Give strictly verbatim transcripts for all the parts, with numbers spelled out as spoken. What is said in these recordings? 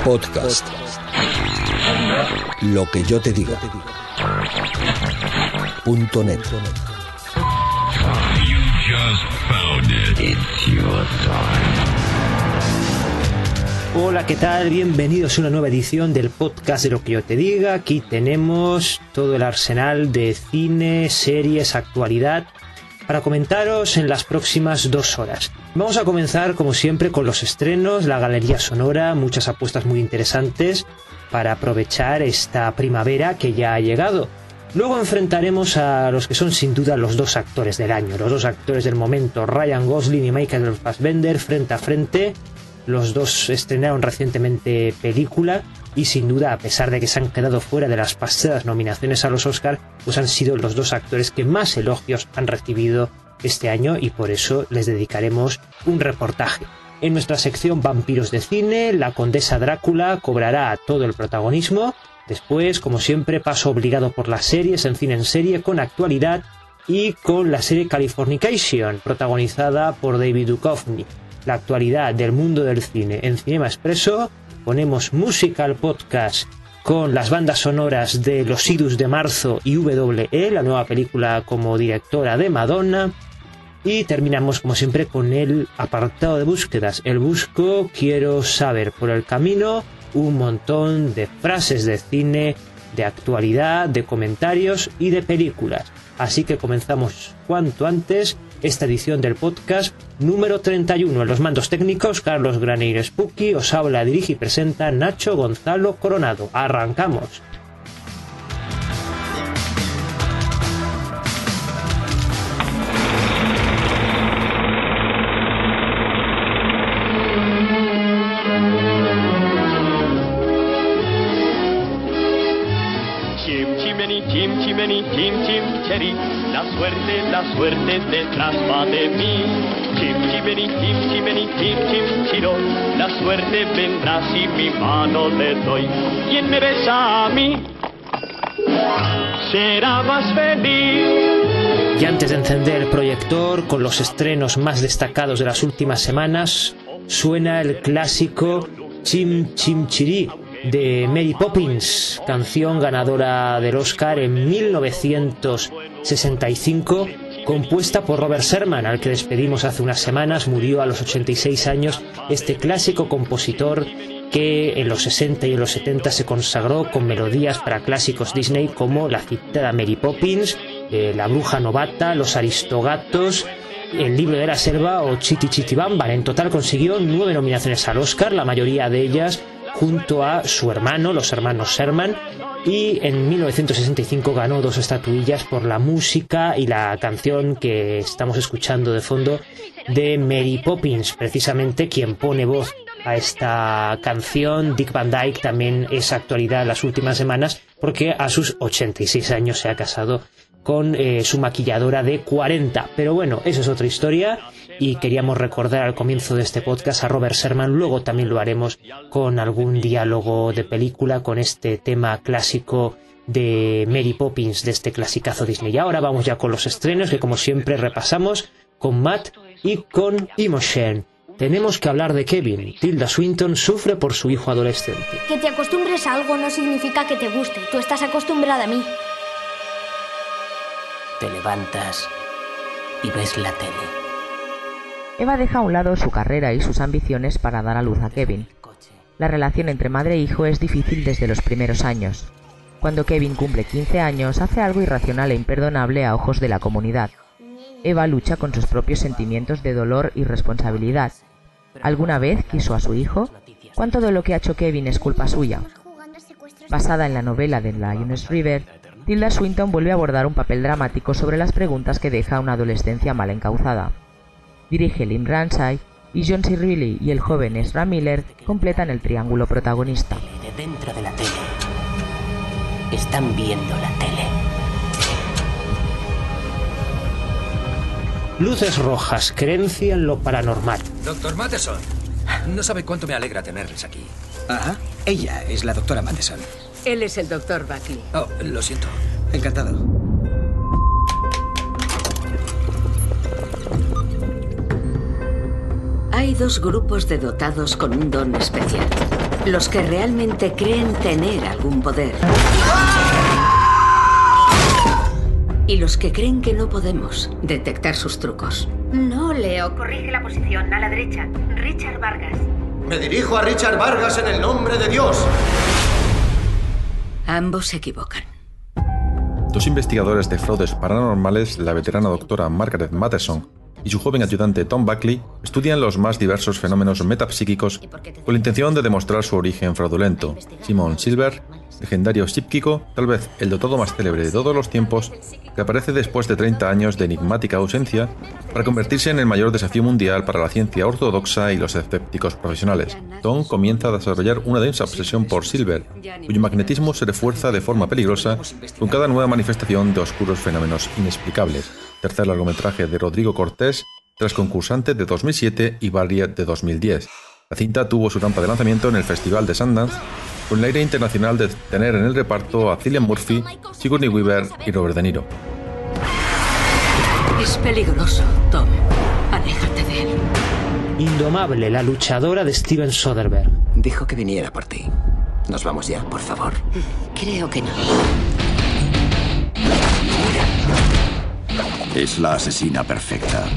Podcast. Lo que yo te diga. Punto net. You just found it. It's your time. Hola, ¿qué tal? Bienvenidos a una nueva edición del podcast de Lo que yo te diga. Aquí tenemos todo el arsenal de cine, series, actualidad para comentaros en las próximas dos horas. Vamos a comenzar, como siempre, con los estrenos, la galería sonora, muchas apuestas muy interesantes para aprovechar esta primavera que ya ha llegado. Luego enfrentaremos a los que son sin duda los dos actores del año, los dos actores del momento, Ryan Gosling y Michael Fassbender, frente a frente. Los dos estrenaron recientemente película y sin duda, a pesar de que se han quedado fuera de las pasadas nominaciones a los Oscar, pues han sido los dos actores que más elogios han recibido este año y por eso les dedicaremos un reportaje. En nuestra sección Vampiros de Cine, la condesa Drácula cobrará todo el protagonismo. Después, como siempre, paso obligado por las series en Cine en Serie con actualidad y con la serie Californication, protagonizada por David Duchovny. La actualidad del mundo del cine en Cinema Expresso. Ponemos Musical Podcast con las bandas sonoras de Los Idus de Marzo y W E, la nueva película como directora de Madonna. Y terminamos, como siempre, con el apartado de búsquedas. El busco, quiero saber por el camino, un montón de frases de cine, de actualidad, de comentarios y de películas. Así que comenzamos cuanto antes esta edición del podcast número treinta y uno. En los mandos técnicos, Carlos Graneiro Spooky, os habla, dirige y presenta Nacho Gonzalo Coronado. ¡Arrancamos! La suerte, la suerte detrás va de mí. Chim, chimeni, chim, chimeni, chim, chim, chiro. La suerte vendrá si mi mano le doy. Quien me besa a mí será más feliz. Y antes de encender el proyector con los estrenos más destacados de las últimas semanas, suena el clásico Chim Chim Chiri de Mary Poppins, canción ganadora del Oscar en mil novecientos sesenta y cinco, compuesta por Robert Sherman, al que despedimos hace unas semanas. Murió a los ochenta y seis años este clásico compositor que en los sesenta y en los setenta se consagró con melodías para clásicos Disney como la citada Mary Poppins, eh, La bruja novata, Los aristogatos, El libro de la selva o Chitty Chitty Bam Bam. En total consiguió nueve nominaciones al Oscar, la mayoría de ellas junto a su hermano, los hermanos Sherman, y en mil novecientos sesenta y cinco ganó dos estatuillas por la música y la canción que estamos escuchando de fondo de Mary Poppins. Precisamente quien pone voz a esta canción, Dick Van Dyke, también es actualidad en las últimas semanas porque a sus ochenta y seis años se ha casado con eh, su maquilladora de cuarenta. Pero bueno, eso es otra historia y queríamos recordar al comienzo de este podcast a Robert Sherman. Luego también lo haremos con algún diálogo de película con este tema clásico de Mary Poppins, de este clasicazo Disney. Y ahora vamos ya con los estrenos que como siempre repasamos con Matt y con Imogen. Tenemos que hablar de Kevin. Tilda Swinton sufre por su hijo adolescente. Que te acostumbres a algo no significa que te guste. Tú estás acostumbrada a mí. Te levantas y ves la tele. Eva deja a un lado su carrera y sus ambiciones para dar a luz a Kevin. La relación entre madre e hijo es difícil desde los primeros años. Cuando Kevin cumple quince años, hace algo irracional e imperdonable a ojos de la comunidad. Eva lucha con sus propios sentimientos de dolor y responsabilidad. ¿Alguna vez quiso a su hijo? ¿Cuánto de lo que ha hecho Kevin es culpa suya? Basada en la novela de Lioness River, Tilda Swinton vuelve a abordar un papel dramático sobre las preguntas que deja una adolescencia mal encauzada. Dirige Lynn Ramsay y John C. Reilly y el joven Ezra Miller completan el triángulo protagonista. De dentro de la tele. Están viendo la tele. Luces rojas, creencia en lo paranormal. Doctor Matheson, no sabe cuánto me alegra tenerles aquí. Ajá, ella es la doctora Matheson. Él es el doctor Buckley. Oh, lo siento. Encantado. Hay dos grupos de dotados con un don especial. Los que realmente creen tener algún poder. Y los que creen que no podemos detectar sus trucos. No, Leo, corrige la posición, a la derecha. Richard Vargas. Me dirijo a Richard Vargas en el nombre de Dios. Ambos se equivocan. Dos investigadores de fraudes paranormales, la veterana doctora Margaret Matheson y su joven ayudante Tom Buckley, estudian los más diversos fenómenos metapsíquicos con la intención de demostrar su origen fraudulento. Simon Silver, legendario psíquico, tal vez el dotado más célebre de todos los tiempos, que aparece después de treinta años de enigmática ausencia para convertirse en el mayor desafío mundial para la ciencia ortodoxa y los escépticos profesionales. Tom comienza a desarrollar una densa obsesión por Silver, cuyo magnetismo se refuerza de forma peligrosa con cada nueva manifestación de oscuros fenómenos inexplicables. Tercer largometraje de Rodrigo Cortés, tras Concursante de dos mil siete y Barrier de dos mil diez. La cinta tuvo su rampa de lanzamiento en el Festival de Sundance, con el aire internacional de tener en el reparto a Cillian Murphy, Sigourney Weaver y Robert De Niro. Es peligroso, Tom. Aléjate de él. Indomable, la luchadora de Steven Soderbergh. Dijo que viniera por ti. Nos vamos ya, por favor. Creo que no. Es la asesina perfecta.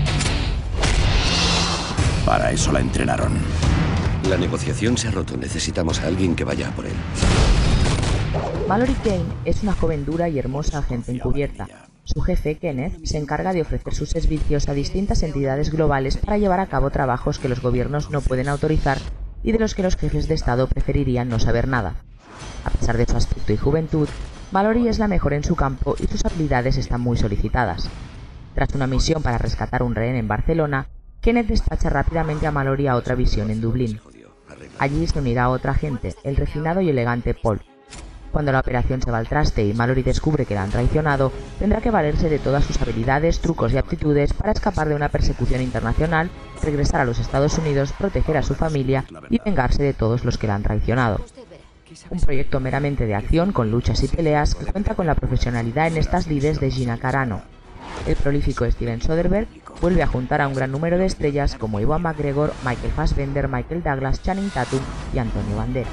Para eso la entrenaron. La negociación se ha roto. Necesitamos a alguien que vaya a por él. Mallory Kane es una joven dura y hermosa agente encubierta. Su jefe, Kenneth, se encarga de ofrecer sus servicios a distintas entidades globales para llevar a cabo trabajos que los gobiernos no pueden autorizar y de los que los jefes de Estado preferirían no saber nada. A pesar de su aspecto y juventud, Mallory es la mejor en su campo y sus habilidades están muy solicitadas. Tras una misión para rescatar un rehén en Barcelona, Kenneth despacha rápidamente a Mallory a otra misión en Dublín. Allí se unirá a otra agente, el refinado y elegante Paul. Cuando la operación se va al traste y Mallory descubre que la han traicionado, tendrá que valerse de todas sus habilidades, trucos y aptitudes para escapar de una persecución internacional, regresar a los Estados Unidos, proteger a su familia y vengarse de todos los que la han traicionado. Un proyecto meramente de acción con luchas y peleas que cuenta con la profesionalidad en estas lides de Gina Carano. El prolífico Steven Soderbergh vuelve a juntar a un gran número de estrellas como Ewan McGregor, Michael Fassbender, Michael Douglas, Channing Tatum y Antonio Banderas.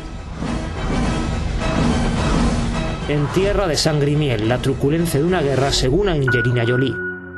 En Tierra de Sangre y Miel, la truculencia de una guerra según Angelina Jolie.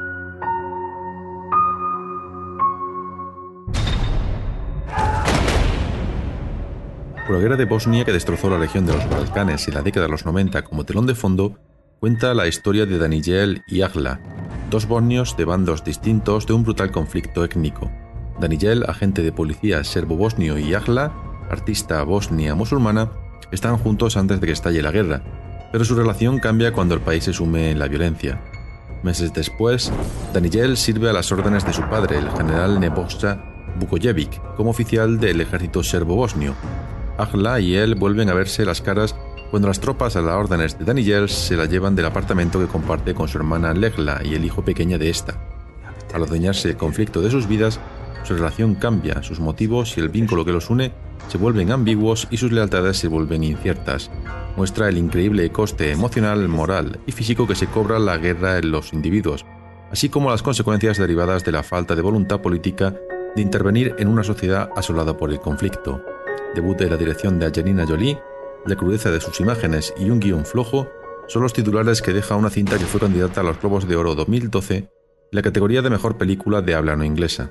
Por la guerra de Bosnia que destrozó la región de los Balcanes en la década de los noventa como telón de fondo, cuenta la historia de Danijel y Agla, dos bosnios de bandos distintos de un brutal conflicto étnico. Danijel, agente de policía serbo-bosnio, y Agla, artista bosnia musulmana, están juntos antes de que estalle la guerra, pero su relación cambia cuando el país se sume en la violencia. Meses después, Danijel sirve a las órdenes de su padre, el general Nebojša Vukojević, como oficial del ejército serbo-bosnio. Agla y él vuelven a verse las caras cuando las tropas a las órdenes de Danijel se la llevan del apartamento que comparte con su hermana Legla y el hijo pequeño de esta. Al adueñarse el conflicto de sus vidas, su relación cambia, sus motivos y el vínculo que los une se vuelven ambiguos y sus lealtades se vuelven inciertas. Muestra el increíble coste emocional, moral y físico que se cobra la guerra en los individuos, así como las consecuencias derivadas de la falta de voluntad política de intervenir en una sociedad asolada por el conflicto. Debut de la dirección de Angelina Jolie, la crudeza de sus imágenes y un guión flojo son los titulares que deja una cinta que fue candidata a los Globos de Oro dos mil doce en la categoría de Mejor Película de Habla No Inglesa.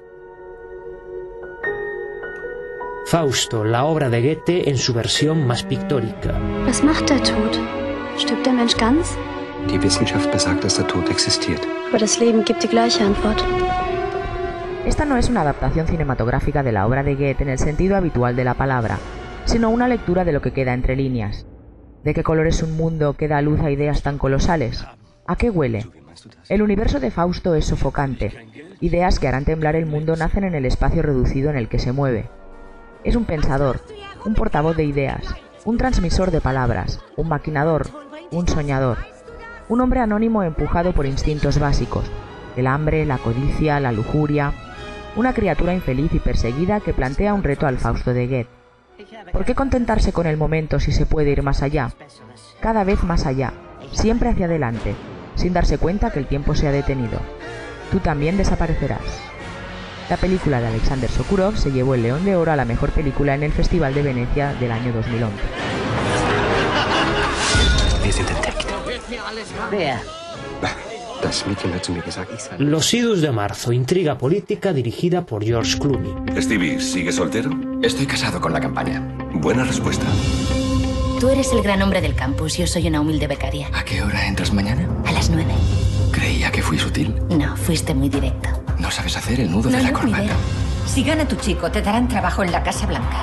Fausto, la obra de Goethe en su versión más pictórica. Was macht der Tod? Stirbt der Mensch ganz? Die Wissenschaft besagt, dass der Tod existiert. Aber das Leben gibt die gleiche Antwort. Esta no es una adaptación cinematográfica de la obra de Goethe en el sentido habitual de la palabra, sino una lectura de lo que queda entre líneas. ¿De qué color es un mundo que da luz a ideas tan colosales? ¿A qué huele? El universo de Fausto es sofocante. Ideas que harán temblar el mundo nacen en el espacio reducido en el que se mueve. Es un pensador, un portavoz de ideas, un transmisor de palabras, un maquinador, un soñador. Un hombre anónimo empujado por instintos básicos, el hambre, la codicia, la lujuria. Una criatura infeliz y perseguida que plantea un reto al Fausto de Goethe. ¿Por qué contentarse con el momento si se puede ir más allá? Cada vez más allá, siempre hacia adelante, sin darse cuenta que el tiempo se ha detenido. Tú también desaparecerás. La película de Alexander Sokurov se llevó el León de Oro a la mejor película en el Festival de Venecia del año dos mil once. Vea. Los idus de marzo, intriga política dirigida por George Clooney. Stevie, ¿sigue soltero? Estoy casado con la campaña. Buena respuesta. Tú eres el gran hombre del campus, yo soy una humilde becaria. ¿A qué hora entras mañana? A las nueve. Creía que fui sutil. No, fuiste muy directo. No sabes hacer el nudo no, de la no, corbata. Si gana tu chico, te darán trabajo en la Casa Blanca.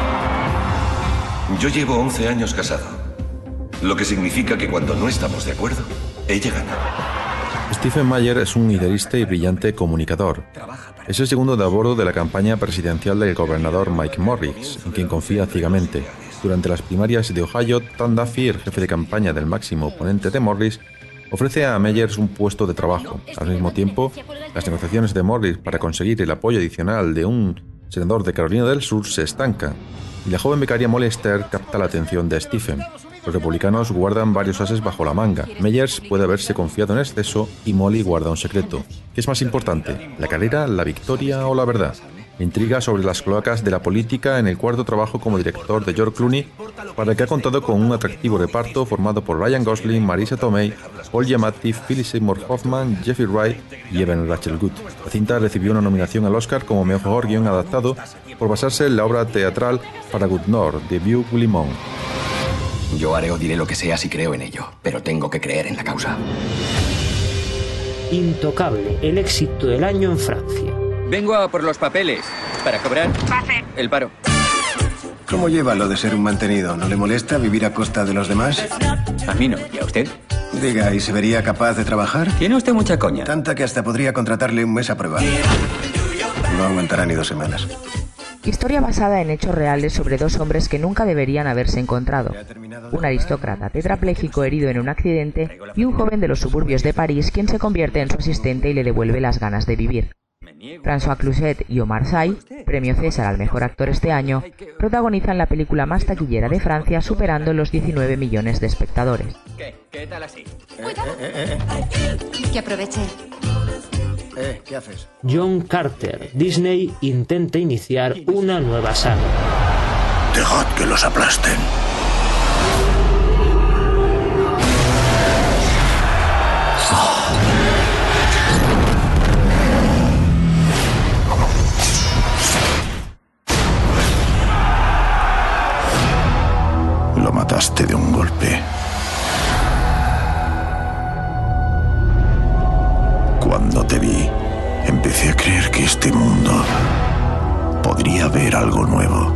Yo llevo once años casado. Lo que significa que cuando no estamos de acuerdo, ella gana. Stephen Meyer es un idealista y brillante comunicador. Es el segundo de a bordo de la campaña presidencial del gobernador Mike Morris, en quien confía ciegamente. Durante las primarias de Ohio, Tom Duffy, el jefe de campaña del máximo oponente de Morris, ofrece a Meyers un puesto de trabajo. Al mismo tiempo, las negociaciones de Morris para conseguir el apoyo adicional de un senador de Carolina del Sur se estancan, y la joven becaria Molly Esther capta la atención de Stephen. Los republicanos guardan varios ases bajo la manga. Meyers puede haberse confiado en exceso y Molly guarda un secreto. ¿Qué es más importante, la carrera, la victoria o la verdad? Intriga sobre las cloacas de la política en el cuarto trabajo como director de George Clooney, para el que ha contado con un atractivo reparto formado por Ryan Gosling, Marisa Tomei, Paul Giamatti, Philip Seymour Hoffman, Jeffrey Wright y Evan Rachel Wood. La cinta recibió una nominación al Oscar como mejor guión adaptado por basarse en la obra teatral Para Good North de Hugh Glimon. Yo haré o diré lo que sea si creo en ello, pero tengo que creer en la causa. Intocable, el éxito del año en Francia. Vengo a por los papeles para cobrar el paro. ¿Cómo lleva lo de ser un mantenido? ¿No le molesta vivir a costa de los demás? A mí no, ¿y a usted? Diga, ¿y se vería capaz de trabajar? Tiene usted mucha coña. Tanta que hasta podría contratarle un mes a prueba. No aguantará ni dos semanas. Historia basada en hechos reales sobre dos hombres que nunca deberían haberse encontrado. Un aristócrata tetrapléjico herido en un accidente y un joven de los suburbios de París quien se convierte en su asistente y le devuelve las ganas de vivir. François Cluzet y Omar Sy, premio César al mejor actor este año, protagonizan la película más taquillera de Francia, superando los diecinueve millones de espectadores. ¿Qué? ¿Qué tal así? Cuidado. Que aproveche. Eh, ¿qué haces? John Carter. Disney intenta iniciar una nueva saga. Dejad que los aplasten. Lo mataste de un golpe. Cuando te vi, empecé a creer que este mundo podría ver algo nuevo.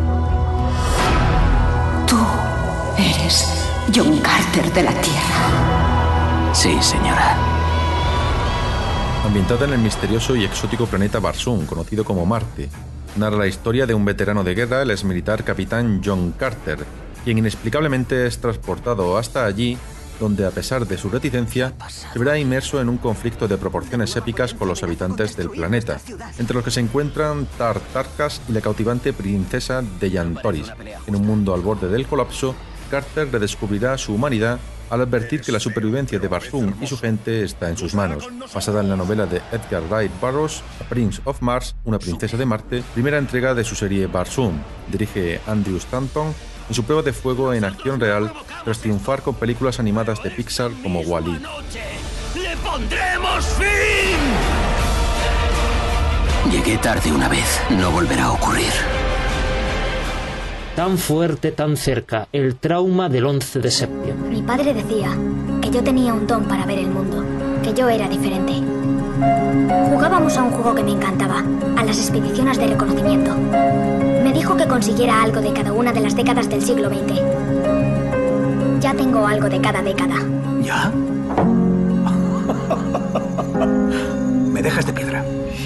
Tú eres John Carter de la Tierra. Sí, señora. Ambientada en el misterioso y exótico planeta Barsoom, conocido como Marte, narra la historia de un veterano de guerra, el exmilitar capitán John Carter, quien inexplicablemente es transportado hasta allí, donde a pesar de su reticencia, se verá inmerso en un conflicto de proporciones épicas con los habitantes del planeta, entre los que se encuentran Tar Tarkas y la cautivante princesa Dejan Toris. En un mundo al borde del colapso, Carter redescubrirá su humanidad al advertir que la supervivencia de Barsoom y su gente está en sus manos. Basada en la novela de Edgar Rice Burroughs, A Prince of Mars, una princesa de Marte, primera entrega de su serie Barsoom. Dirige Andrew Stanton en su prueba de fuego en acción real tras triunfar con películas animadas de Pixar como Wall-E. ¡Le pondremos fin! Llegué tarde una vez, no volverá a ocurrir. Tan fuerte, tan cerca, el trauma del once de septiembre. Mi padre decía que yo tenía un don para ver el mundo, que yo era diferente. Jugábamos a un juego que me encantaba, a las expediciones de reconocimiento. Me dijo que consiguiera algo de cada una de las décadas del siglo veinte. Ya tengo algo de cada década. ¿Ya? Me dejas de piedra.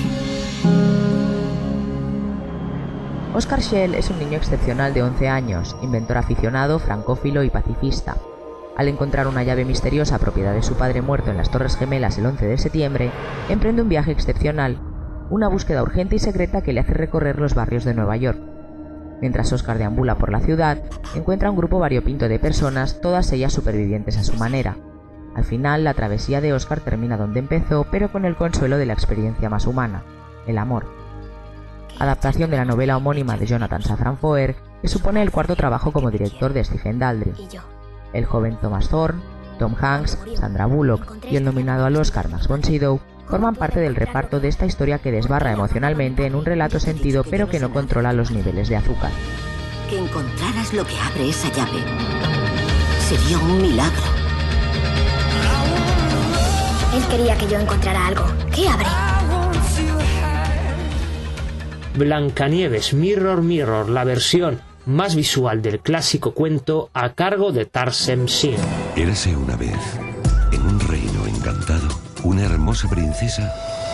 Oscar Schell es un niño excepcional de once años, inventor aficionado, francófilo y pacifista. Al encontrar una llave misteriosa propiedad de su padre muerto en las Torres Gemelas el once de septiembre, emprende un viaje excepcional, una búsqueda urgente y secreta que le hace recorrer los barrios de Nueva York. Mientras Oscar deambula por la ciudad, encuentra un grupo variopinto de personas, todas ellas supervivientes a su manera. Al final, la travesía de Oscar termina donde empezó, pero con el consuelo de la experiencia más humana, el amor. adaptación de la novela homónima de Jonathan Safran Foer, que supone el cuarto trabajo como director de Stephen Daldry. El joven Thomas Thorne, Tom Hanks, Sandra Bullock y el nominado al Oscar Max von Sydow forman parte del reparto de esta historia que desbarra emocionalmente en un relato sentido pero que no controla los niveles de azúcar. Que encontraras lo que abre esa llave sería un milagro. Él quería que yo encontrara algo. ¿Qué abre? Blancanieves, Mirror Mirror, la versión más visual del clásico cuento a cargo de Tarsem Singh. Érase una vez, en un reino encantado, una hermosa princesa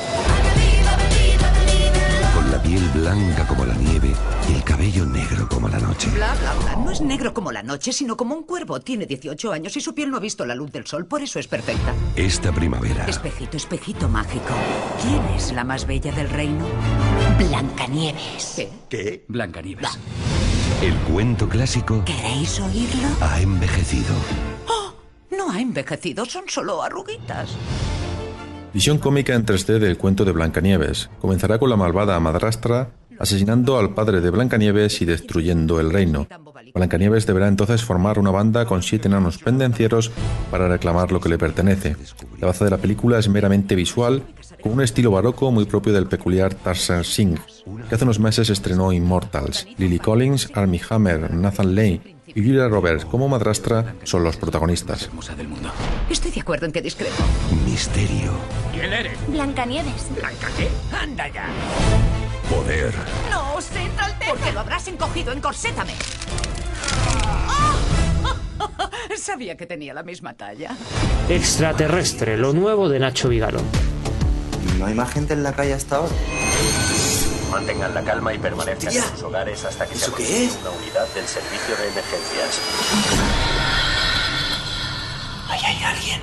con la piel blanca como la nieve y el cabello negro como la noche. Bla, bla, bla. No es negro como la noche, sino como un cuervo. Tiene dieciocho años y su piel no ha visto la luz del sol, por eso es perfecta. Esta primavera... Espejito, espejito mágico. ¿Quién es la más bella del reino? Blancanieves. ¿Qué? ¿Qué? Blancanieves. El cuento clásico... ¿Queréis oírlo? Ha envejecido. ¡Oh! No ha envejecido, son solo arruguitas. Visión cómica en tres D del cuento de Blancanieves. Comenzará con la malvada madrastra asesinando al padre de Blancanieves y destruyendo el reino. Blancanieves deberá entonces formar una banda con siete enanos pendencieros para reclamar lo que le pertenece. La base de la película es meramente visual, con un estilo barroco muy propio del peculiar Tarsem Singh, que hace unos meses estrenó Immortals. Lily Collins, Armie Hammer, Nathan Lane y Julia Roberts como madrastra son los protagonistas. Estoy de acuerdo en que discrepo. Misterio. ¿Quién eres? Blancanieves. ¿Blanca qué? ¡Anda ya! Poder. ¡No, Centra Alteza! Porque lo habrás encogido, encorsétame. Sabía que tenía la misma talla. Extraterrestre, lo nuevo de Nacho Vigalondo. ¿No hay más gente en la calle hasta ahora? Mantengan la calma y permanezcan ¡Tía! en sus hogares hasta que se ¿Eso qué aproxime es? una unidad del servicio de emergencias. Ahí hay alguien.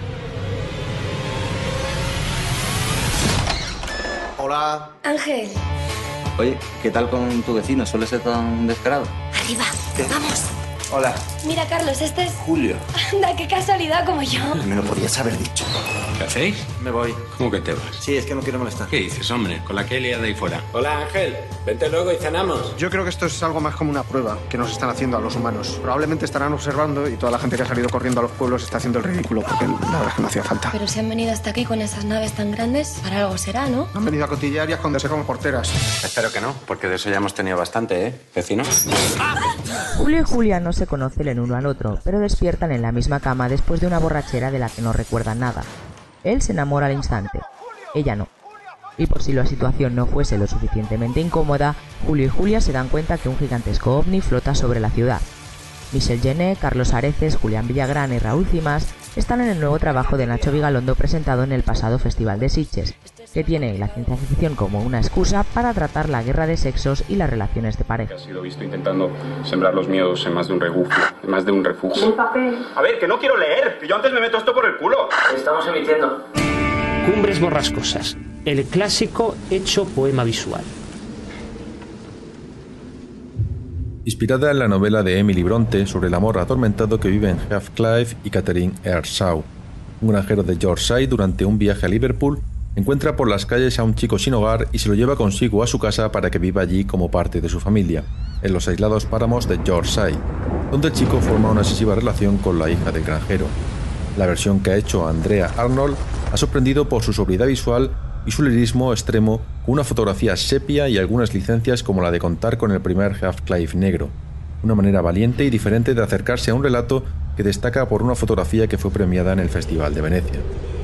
Hola. Ángel, Oye, ¿qué tal con tu vecino? ¿Suele ser tan descarado? arriba, ¿Qué? vamos. Hola. Mira, Carlos, este es... Julio. Anda, qué casualidad como yo. Me lo podías haber dicho. ¿Qué hacéis? Me voy. ¿Cómo que te vas? Sí, es que no quiero molestar. ¿Qué dices, hombre? Con la que he liado ahí fuera. Hola, Ángel. Vente luego y cenamos. Yo creo que esto es algo más como una prueba que nos están haciendo a los humanos. Probablemente estarán observando y toda la gente que ha salido corriendo a los pueblos está haciendo el ridículo porque la verdad es que no hacía falta. Pero si han venido hasta aquí con esas naves tan grandes, para algo será, ¿no? Han venido a cotillar y a esconderse como porteras. Espero que no, porque de eso ya hemos tenido bastante, ¿eh, vecino? Julio y Julia no se conocen el uno al otro, pero despiertan en la misma cama después de una borrachera de la que no recuerdan nada. Él se enamora al instante, ella no. Y por si la situación no fuese lo suficientemente incómoda, Julio y Julia se dan cuenta que un gigantesco ovni flota sobre la ciudad. Michelle Jenner, Carlos Areces, Julián Villagrán y Raúl Cimas están en el nuevo trabajo de Nacho Vigalondo presentado en el pasado Festival de Sitges, que tiene la ciencia ficción como una excusa para tratar la guerra de sexos y las relaciones de pareja. Ha sido visto intentando sembrar los miedos en más de un refugio, en más de un refugio. Un papel. A ver, que no quiero leer, que yo antes me meto esto por el culo. Estamos emitiendo. Cumbres borrascosas, el clásico hecho poema visual. Inspirada en la novela de Emily Bronte sobre el amor atormentado que viven Heathcliff y Catherine Earnshaw. Un granjero de Yorkshire, durante un viaje a Liverpool, encuentra por las calles a un chico sin hogar y se lo lleva consigo a su casa para que viva allí como parte de su familia, en los aislados páramos de Yorkshire, donde el chico forma una excesiva relación con la hija del granjero. La versión que ha hecho Andrea Arnold ha sorprendido por su sobriedad visual y su lirismo extremo, con una fotografía sepia y algunas licencias como la de contar con el primer Heathcliff negro. Una manera valiente y diferente de acercarse a un relato que destaca por una fotografía que fue premiada en el Festival de Venecia.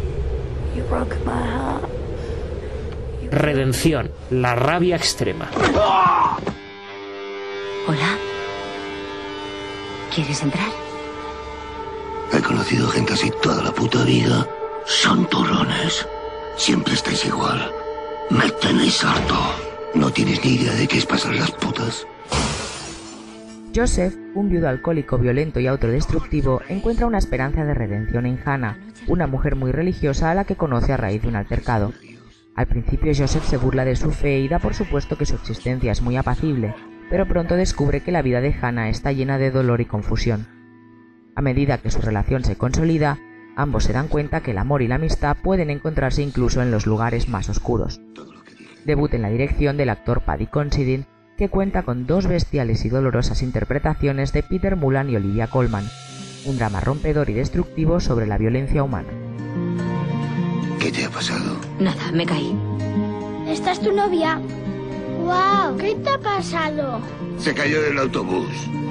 Redención, la rabia extrema. Hola. ¿Quieres entrar? He conocido gente así toda la puta vida. Son turrones. Siempre estáis igual. Me tenéis harto. No tienes ni idea de qué es pasar las putas. Joseph, un viudo alcohólico violento y autodestructivo, encuentra una esperanza de redención en Hannah, una mujer muy religiosa a la que conoce a raíz de un altercado. Al principio Joseph se burla de su fe y da por supuesto que su existencia es muy apacible, pero pronto descubre que la vida de Hannah está llena de dolor y confusión. A medida que su relación se consolida, ambos se dan cuenta que el amor y la amistad pueden encontrarse incluso en los lugares más oscuros. debut en la dirección del actor Paddy Considine, que cuenta con dos bestiales y dolorosas interpretaciones de Peter Mullan y Olivia Colman, un drama rompedor y destructivo sobre la violencia humana. ¿Qué te ha pasado? Nada, me caí. ¿Esta es tu novia? ¡Wow! ¿Qué te ha pasado? Se cayó del autobús.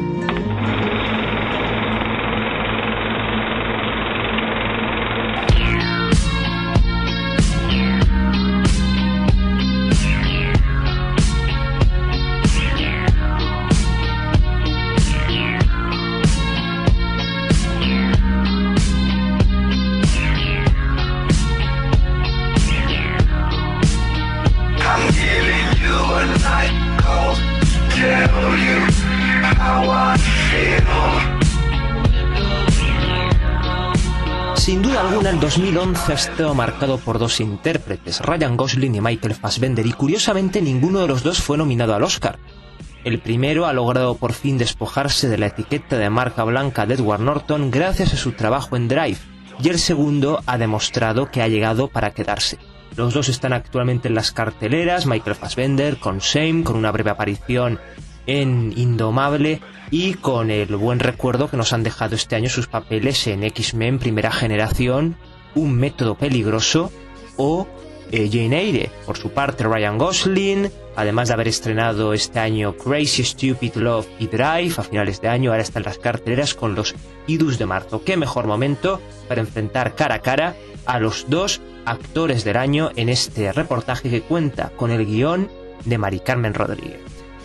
Sin duda alguna, el dos mil once ha estado marcado por dos intérpretes, Ryan Gosling y Michael Fassbender, y curiosamente ninguno de los dos fue nominado al Oscar. El primero ha logrado por fin despojarse de la etiqueta de marca blanca de Edward Norton gracias a su trabajo en Drive, y el segundo ha demostrado que ha llegado para quedarse. Los dos están actualmente en las carteleras, Michael Fassbender con Shame, con una breve aparición en Indomable, y con el buen recuerdo que nos han dejado este año sus papeles en X-Men Primera Generación, Un Método Peligroso o eh, Jane Eyre. Por su parte, Ryan Gosling, además de haber estrenado este año Crazy Stupid Love y Drive a finales de año, ahora está en las carteleras con Los Idus de Marzo. Qué mejor momento para enfrentar cara a cara a los dos actores del año en este reportaje que cuenta con el guión de Mari Carmen Rodríguez.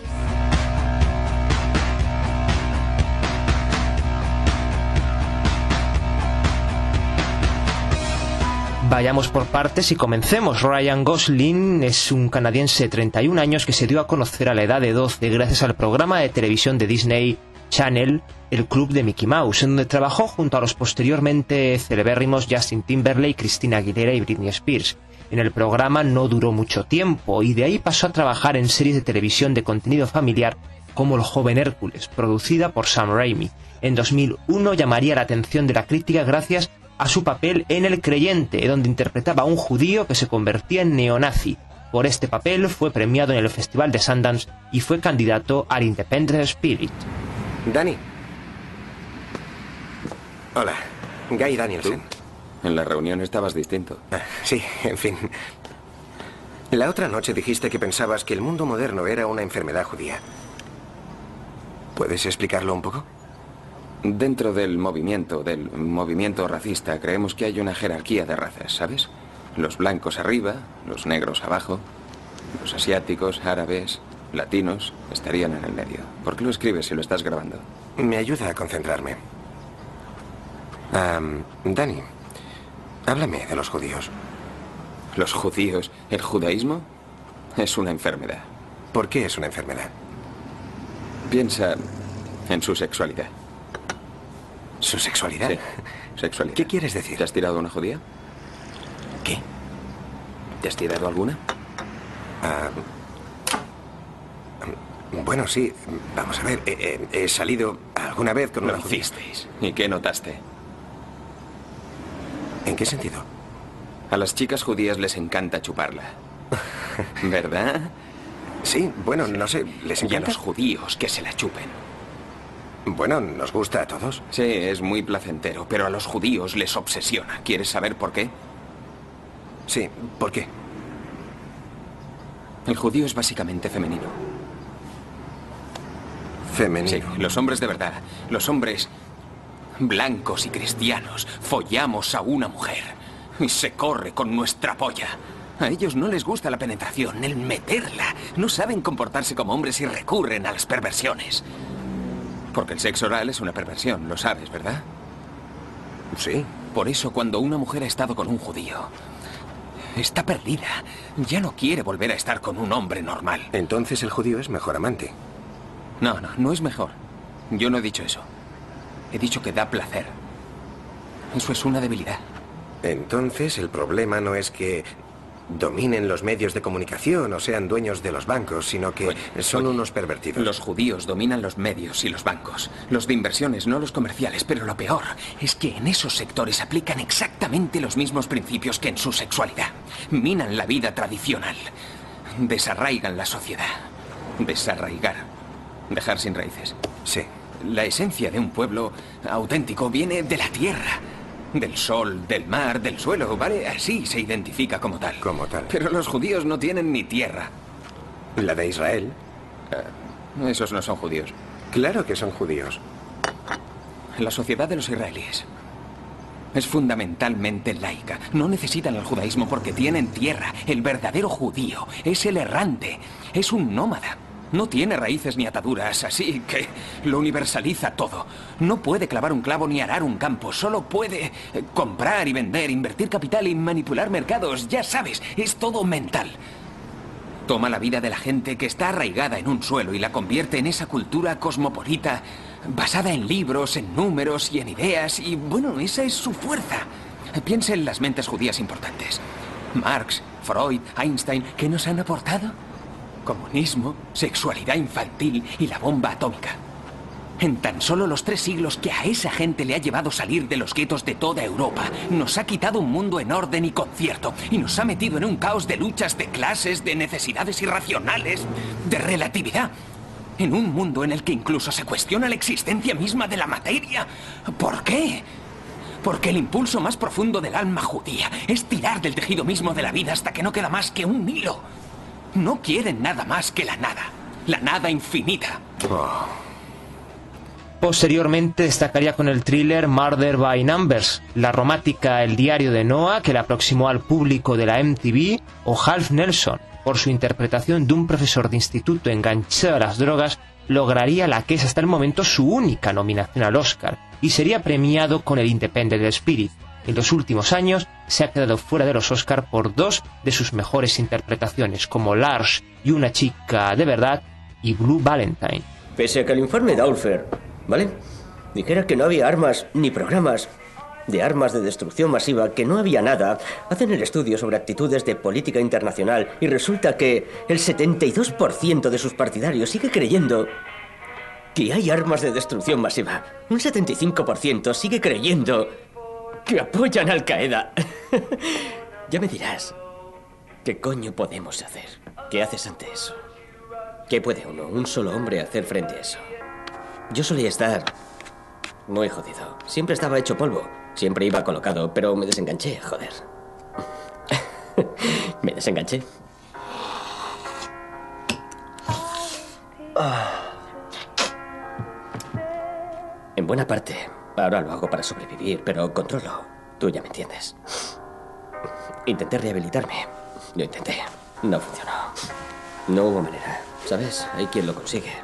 Vayamos por partes y comencemos. Ryan Gosling es un canadiense de treinta y un años que se dio a conocer a la edad de doce gracias al programa de televisión de Disney Channel, El Club de Mickey Mouse, en donde trabajó junto a los posteriormente celebérrimos Justin Timberlake, Christina Aguilera y Britney Spears. En el programa no duró mucho tiempo y de ahí pasó a trabajar en series de televisión de contenido familiar como El joven Hércules, producida por Sam Raimi. En dos mil uno llamaría la atención de la crítica gracias a su papel en El creyente, donde interpretaba a un judío que se convertía en neonazi. Por este papel fue premiado en el Festival de Sundance y fue candidato al Independent Spirit. Dani. Hola, Guy Danielson. ¿Tú? En la reunión estabas distinto. Ah, sí, en fin. La otra noche dijiste que pensabas que el mundo moderno era una enfermedad judía. ¿Puedes explicarlo un poco? Dentro del movimiento, del movimiento racista, creemos que hay una jerarquía de razas, ¿sabes? Los blancos arriba, los negros abajo, los asiáticos, árabes, latinos, estarían en el medio. ¿Por qué lo escribes si lo estás grabando? Me ayuda a concentrarme. Um, Dani, háblame de los judíos. ¿Los judíos? ¿El judaísmo? Es una enfermedad. ¿Por qué es una enfermedad? Piensa en su sexualidad. ¿Su sexualidad? Sí, sexualidad. ¿Qué quieres decir? ¿Te has tirado una judía? ¿Qué? ¿Te has tirado alguna? Uh, bueno, sí. Vamos a ver. He, he, he salido alguna vez con una judía. Lo hicisteis. ¿Y qué notaste? ¿En qué sentido? A las chicas judías les encanta chuparla. ¿Verdad? Sí, bueno, no sé. ¿Les encanta? Y a los judíos que se la chupen. Bueno, nos gusta a todos. Sí, es muy placentero, pero a los judíos les obsesiona. ¿Quieres saber por qué? Sí, ¿por qué? El judío es básicamente femenino. Femenino. Sí, los hombres de verdad, los hombres blancos y cristianos, follamos a una mujer y se corre con nuestra polla. A ellos no les gusta la penetración, el meterla. No saben comportarse como hombres y recurren a las perversiones. Porque el sexo oral es una perversión, lo sabes, ¿verdad? Sí. Por eso cuando una mujer ha estado con un judío, está perdida. Ya no quiere volver a estar con un hombre normal. Entonces el judío es mejor amante. No, no, no es mejor. Yo no he dicho eso. He dicho que da placer. Eso es una debilidad. Entonces el problema no es que dominen los medios de comunicación o sean dueños de los bancos, sino que bueno, son oye, unos pervertidos. Los judíos dominan los medios y los bancos. Los de inversiones, no los comerciales. Pero lo peor es que en esos sectores aplican exactamente los mismos principios que en su sexualidad. Minan la vida tradicional. desarraigan la sociedad. Desarraigar. Dejar sin raíces. Sí. La esencia de un pueblo auténtico viene de la tierra. Del sol, del mar, del suelo, ¿vale? Así se identifica como tal. Como tal. Pero los judíos no tienen ni tierra. ¿La de Israel? Uh, esos no son judíos. Claro que son judíos. La sociedad de los israelíes es fundamentalmente laica. No necesitan el judaísmo porque tienen tierra. El verdadero judío es el errante. Es un nómada. No tiene raíces ni ataduras, así que lo universaliza todo. No puede clavar un clavo ni arar un campo. Solo puede comprar y vender, invertir capital y manipular mercados. Ya sabes, es todo mental. Toma la vida de la gente que está arraigada en un suelo y la convierte en esa cultura cosmopolita basada en libros, en números y en ideas. Y bueno, esa es su fuerza. Piensa en las mentes judías importantes. Marx, Freud, Einstein, ¿qué nos han aportado? Comunismo, sexualidad infantil y la bomba atómica. En tan solo los tres siglos que a esa gente le ha llevado salir de los guetos de toda Europa, nos ha quitado un mundo en orden y concierto y nos ha metido en un caos de luchas de clases, de necesidades irracionales, de relatividad. En un mundo en el que incluso se cuestiona la existencia misma de la materia. ¿Por qué? Porque el impulso más profundo del alma judía es tirar del tejido mismo de la vida hasta que no queda más que un hilo. No quieren nada más que la nada. La nada infinita. Oh. Posteriormente destacaría con el thriller Murder by Numbers, la romántica El diario de Noah, que le aproximó al público de la M T V, o Half Nelson, por su interpretación de un profesor de instituto enganchado a las drogas, lograría la que es hasta el momento su única nominación al Oscar, y sería premiado con el Independent Spirit. En los últimos años se ha quedado fuera de los Oscar por dos de sus mejores interpretaciones, como Lars y una chica de verdad y Blue Valentine. Pese a que el informe Daulfer, ¿vale?, dijera que no había armas ni programas de armas de destrucción masiva, que no había nada, hacen el estudio sobre actitudes de política internacional y resulta que el setenta y dos por ciento de sus partidarios sigue creyendo que hay armas de destrucción masiva. Un setenta y cinco por ciento sigue creyendo que apoyan a Al Qaeda. Ya me dirás, ¿qué coño podemos hacer? ¿Qué haces ante eso? ¿Qué puede uno, un solo hombre, hacer frente a eso? Yo solía estar muy jodido. Siempre estaba hecho polvo. Siempre iba colocado, pero me desenganché, joder. Me desenganché. En buena parte, ahora lo hago para sobrevivir, pero controlo. Tú ya me entiendes. Intenté rehabilitarme. Lo intenté. No funcionó. No hubo manera. ¿Sabes? Hay quien lo consigue.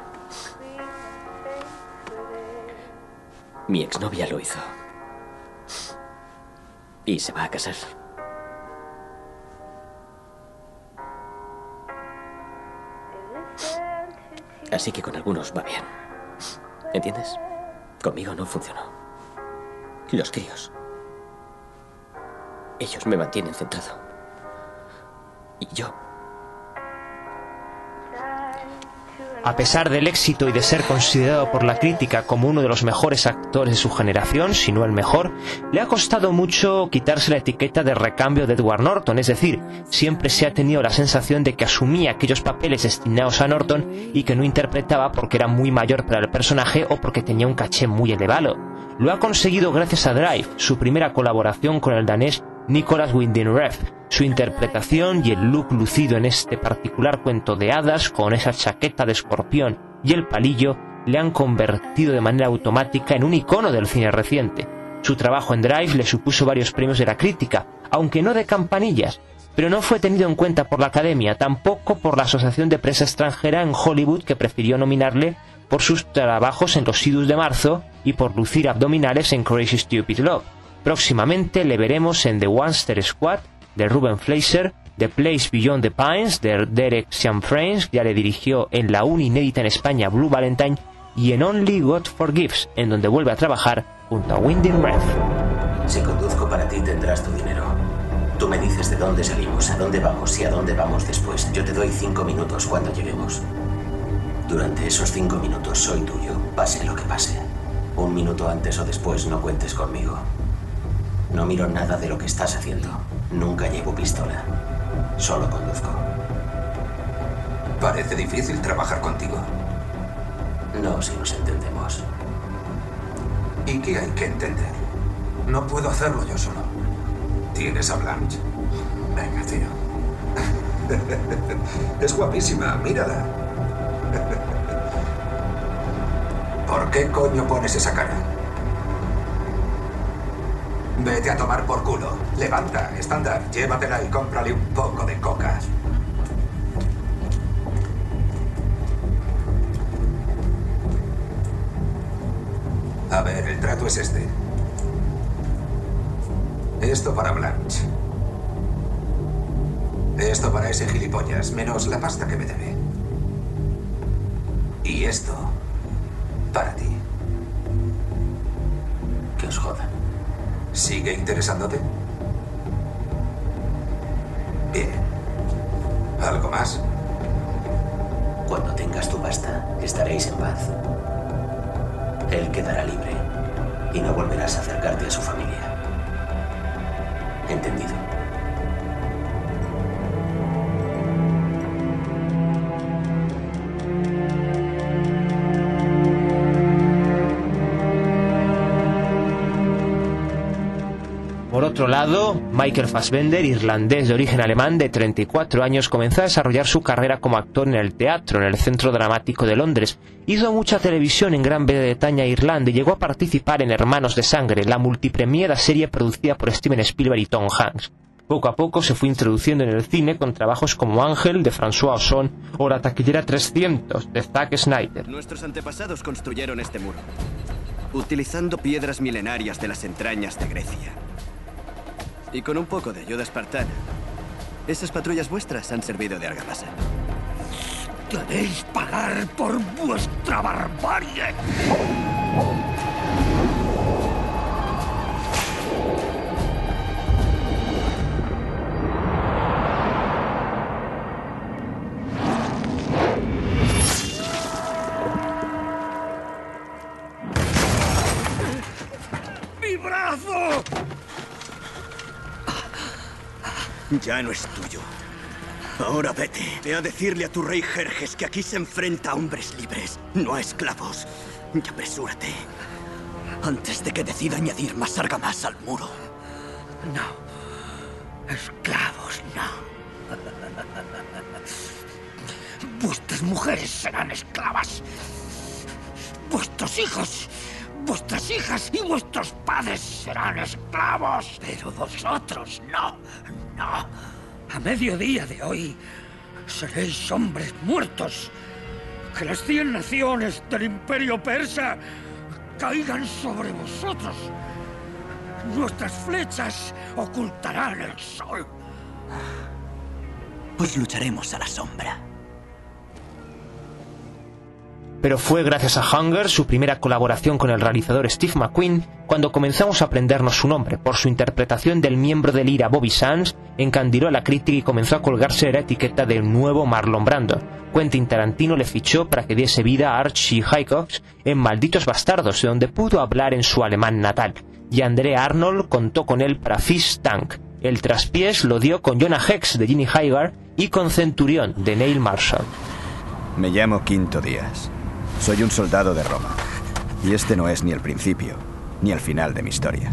Mi exnovia lo hizo. Y se va a casar. Así que con algunos va bien. ¿Entiendes? Conmigo no funcionó. Los críos. Ellos me mantienen centrado. Y yo... A pesar del éxito y de ser considerado por la crítica como uno de los mejores actores de su generación, si no el mejor, le ha costado mucho quitarse la etiqueta de recambio de Edward Norton, es decir, siempre se ha tenido la sensación de que asumía aquellos papeles destinados a Norton y que no interpretaba porque era muy mayor para el personaje o porque tenía un caché muy elevado. Lo ha conseguido gracias a Drive, su primera colaboración con el danés Nicolas Winding Refn. Su interpretación y el look lucido en este particular cuento de hadas, con esa chaqueta de escorpión y el palillo, le han convertido de manera automática en un icono del cine reciente. Su trabajo en Drive le supuso varios premios de la crítica, aunque no de campanillas, pero no fue tenido en cuenta por la Academia, tampoco por la Asociación de Prensa Extranjera en Hollywood, que prefirió nominarle por sus trabajos en Los Idus de Marzo y por lucir abdominales en Crazy Stupid Love. Próximamente le veremos en The Monster Squad, de Ruben Fleischer, The Place Beyond the Pines, de Derek Cianfrance, ya le dirigió en la aún inédita en España Blue Valentine, y en Only God Forgives, en donde vuelve a trabajar junto a Winding Refn. Si conduzco para ti tendrás tu dinero. Tú me dices de dónde salimos, a dónde vamos y a dónde vamos después. Yo te doy cinco minutos cuando lleguemos. Durante esos cinco minutos soy tuyo, pase lo que pase. Un minuto antes o después no cuentes conmigo. No miro nada de lo que estás haciendo. Nunca llevo pistola. Solo conduzco. Parece difícil trabajar contigo. No, si nos entendemos. ¿Y qué hay que entender? No puedo hacerlo yo solo. ¿Tienes a Blanche? Venga, tío. Es guapísima, mírala. ¿Por qué coño pones esa cara? Vete a tomar por culo. Levanta, estándar, llévatela y cómprale un poco de coca. A ver, el trato es este. Esto para Blanche. Esto para ese gilipollas, menos la pasta que me debe. Y esto para ti. Que os jodan. ¿Sigue interesándote? Bien. ¿Algo más? Cuando tengas tu pasta, estaréis en paz. Él quedará libre y no volverás a acercarte a su familia. ¿Entendido? Por otro lado, Michael Fassbender, irlandés de origen alemán de treinta y cuatro años, comenzó a desarrollar su carrera como actor en el teatro, en el Centro Dramático de Londres. Hizo mucha televisión en Gran Bretaña e Irlanda y llegó a participar en Hermanos de Sangre, la multipremiada serie producida por Steven Spielberg y Tom Hanks. Poco a poco se fue introduciendo en el cine con trabajos como Ángel, de François Ozon, o La taquillera trescientos, de Zack Snyder. Nuestros antepasados construyeron este muro, utilizando piedras milenarias de las entrañas de Grecia. Y con un poco de ayuda espartana, esas patrullas vuestras han servido de argamasa. ¡Queréis pagar por vuestra barbarie! ¡Mi brazo! Ya no es tuyo. Ahora vete. Ve a decirle a tu rey Jerjes que aquí se enfrenta a hombres libres, no a esclavos. Y apresúrate, antes de que decida añadir más argamasa al muro. No. Esclavos, no. Vuestras mujeres serán esclavas. Vuestros hijos, vuestras hijas y vuestros padres serán esclavos. Pero vosotros no, no. A mediodía de hoy seréis hombres muertos. Que las cien naciones del imperio persa caigan sobre vosotros. Nuestras flechas ocultarán el sol. Pues lucharemos a la sombra. Pero fue gracias a Hunger, su primera colaboración con el realizador Steve McQueen, cuando comenzamos a aprendernos su nombre. Por su interpretación del miembro del I R A Bobby Sands, encandiló a la crítica y comenzó a colgarse la etiqueta del nuevo Marlon Brando. Quentin Tarantino le fichó para que diese vida a Archie Hitchcock en Malditos Bastardos, de donde pudo hablar en su alemán natal. Y Andrea Arnold contó con él para Fish Tank. El traspiés lo dio con Jonah Hex, de Ginny Hagar, y con Centurión, de Neil Marshall. Me llamo Quinto Díaz. Soy un soldado de Roma. Y este no es ni el principio, ni el final de mi historia.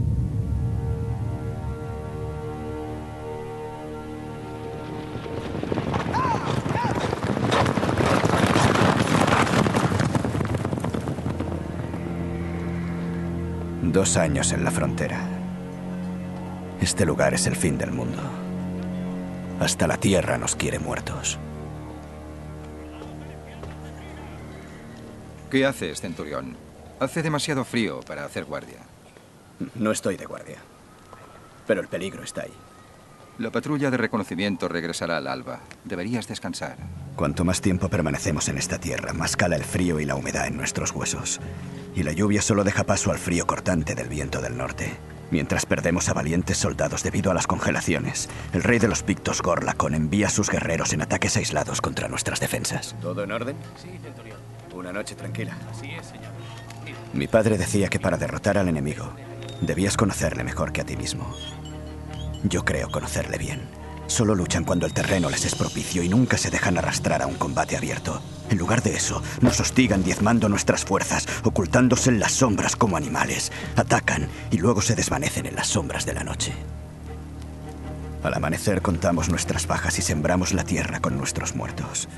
Dos años en la frontera. Este lugar es el fin del mundo. Hasta la tierra nos quiere muertos. ¿Qué haces, Centurión? Hace demasiado frío para hacer guardia. No estoy de guardia, pero el peligro está ahí. La patrulla de reconocimiento regresará al alba. Deberías descansar. Cuanto más tiempo permanecemos en esta tierra, más cala el frío y la humedad en nuestros huesos. Y la lluvia solo deja paso al frío cortante del viento del norte. Mientras perdemos a valientes soldados debido a las congelaciones, el rey de los Pictos, Gorlacón, envía a sus guerreros en ataques aislados contra nuestras defensas. ¿Todo en orden? Sí, Centurión. Una noche tranquila. Así es, señor. Mira. Mi padre decía que para derrotar al enemigo, debías conocerle mejor que a ti mismo. Yo creo conocerle bien. Solo luchan cuando el terreno les es propicio y nunca se dejan arrastrar a un combate abierto. En lugar de eso, nos hostigan diezmando nuestras fuerzas, ocultándose en las sombras como animales. Atacan y luego se desvanecen en las sombras de la noche. Al amanecer contamos nuestras bajas y sembramos la tierra con nuestros muertos.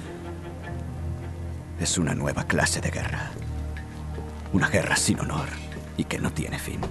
Es una nueva clase de guerra. Una guerra sin honor y que no tiene fin.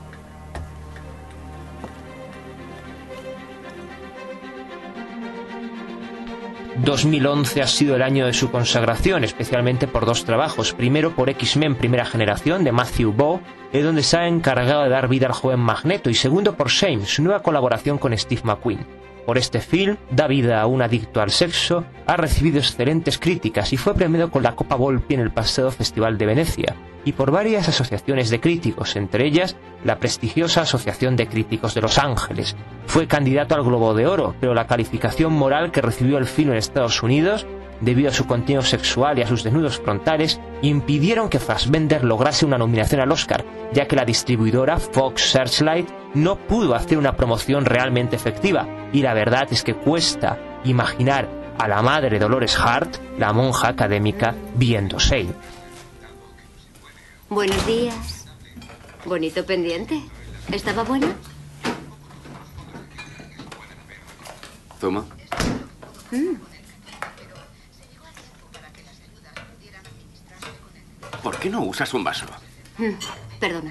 dos mil once ha sido el año de su consagración, especialmente por dos trabajos. Primero por X-Men Primera Generación, de Matthew Vaughn, en donde se ha encargado de dar vida al joven Magneto, y segundo por Shame, su nueva colaboración con Steve McQueen. Por este film, da vida a un adicto al sexo, ha recibido excelentes críticas y fue premiado con la Copa Volpi en el pasado Festival de Venecia, y por varias asociaciones de críticos, entre ellas la prestigiosa Asociación de Críticos de Los Ángeles. Fue candidato al Globo de Oro, pero la calificación moral que recibió el film en Estados Unidos, debido a su contenido sexual y a sus desnudos frontales, impidieron que Fassbender lograse una nominación al Oscar, ya que la distribuidora Fox Searchlight no pudo hacer una promoción realmente efectiva, y la verdad es que cuesta imaginar a la madre Dolores Hart, la monja académica, viendo Shame. Buenos días. Bonito pendiente. ¿Estaba buena? ¿Zumo? Mm. ¿Por qué no usas un vaso? Mm. Perdona.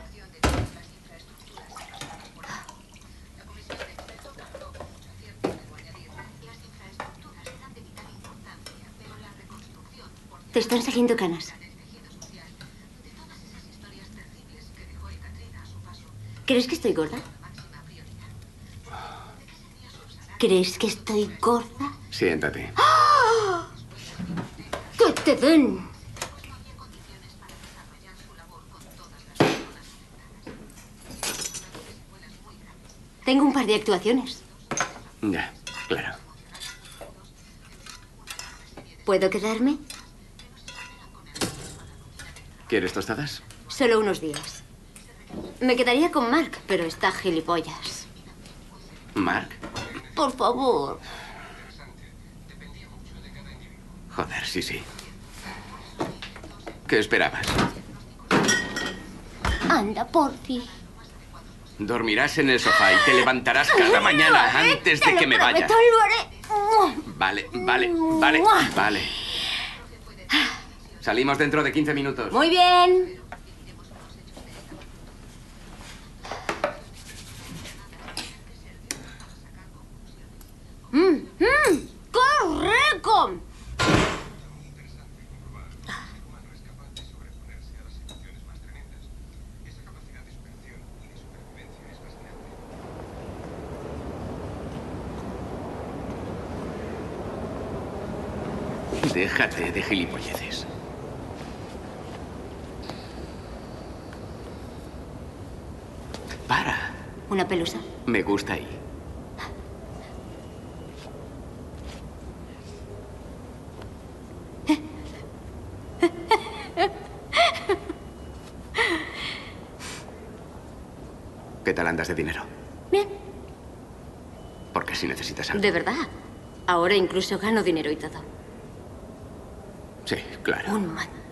Te están saliendo canas. ¿Crees que estoy gorda? ¿Crees que estoy gorda? Siéntate. ¡Ah! ¡Que te den! Tengo un par de actuaciones. Ya, claro. ¿Puedo quedarme? ¿Quieres tostadas? Solo unos días. Me quedaría con Mark, pero está gilipollas. ¿Mark? Por favor. Joder, sí, sí. ¿Qué esperabas? Anda, por ti. Dormirás en el sofá y te levantarás cada mañana antes de que me vaya. Te lo haré. Vale, vale, vale, vale. Salimos dentro de quince minutos. Muy bien. ¡Mmm! ¡Mmm! ¡Qué rico! Déjate de gilipolleces. Para. ¿Una pelusa? Me gusta ahí. ¿Qué tal andas de dinero? Bien. Porque si necesitas algo. De verdad. Ahora incluso gano dinero y todo. Sí, claro. Un montón.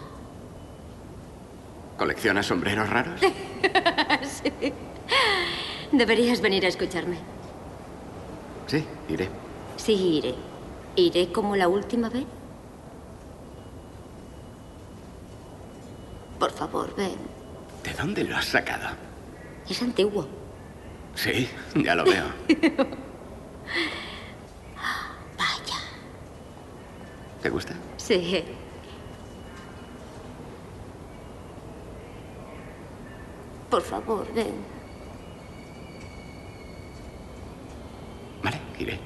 ¿Coleccionas sombreros raros? Sí. Deberías venir a escucharme. Sí, iré. Sí, iré. ¿Iré como la última vez? Por favor, ven. ¿De dónde lo has sacado? Es antiguo. Sí, ya lo veo. Vaya. ¿Te gusta? Sí. Por favor, ven. Vale, iré.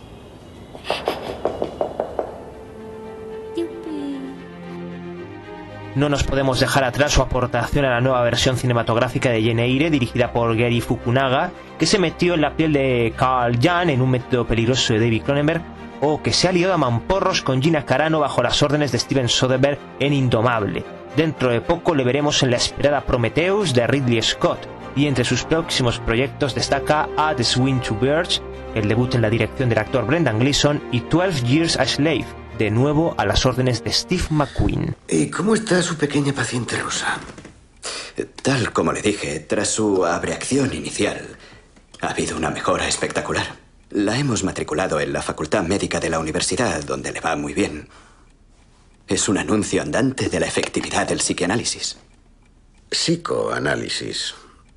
No nos podemos dejar atrás su aportación a la nueva versión cinematográfica de Jane Eyre, dirigida por Gary Fukunaga, que se metió en la piel de Carl Jan en un método peligroso de David Cronenberg, o que se ha liado a mamporros con Gina Carano bajo las órdenes de Steven Soderbergh en Indomable. Dentro de poco le veremos en la esperada Prometheus de Ridley Scott. y entre sus próximos proyectos destaca A The Swing to Birch, el debut en la dirección del actor Brendan Gleeson, y twelve Years a Slave, de nuevo a las órdenes de Steve McQueen. ¿Y cómo está su pequeña paciente Rosa? Tal como le dije, tras su abreacción inicial, ha habido una mejora espectacular. La hemos matriculado en la Facultad Médica de la universidad, donde le va muy bien. Es un anuncio andante de la efectividad del psicoanálisis. Psicoanálisis.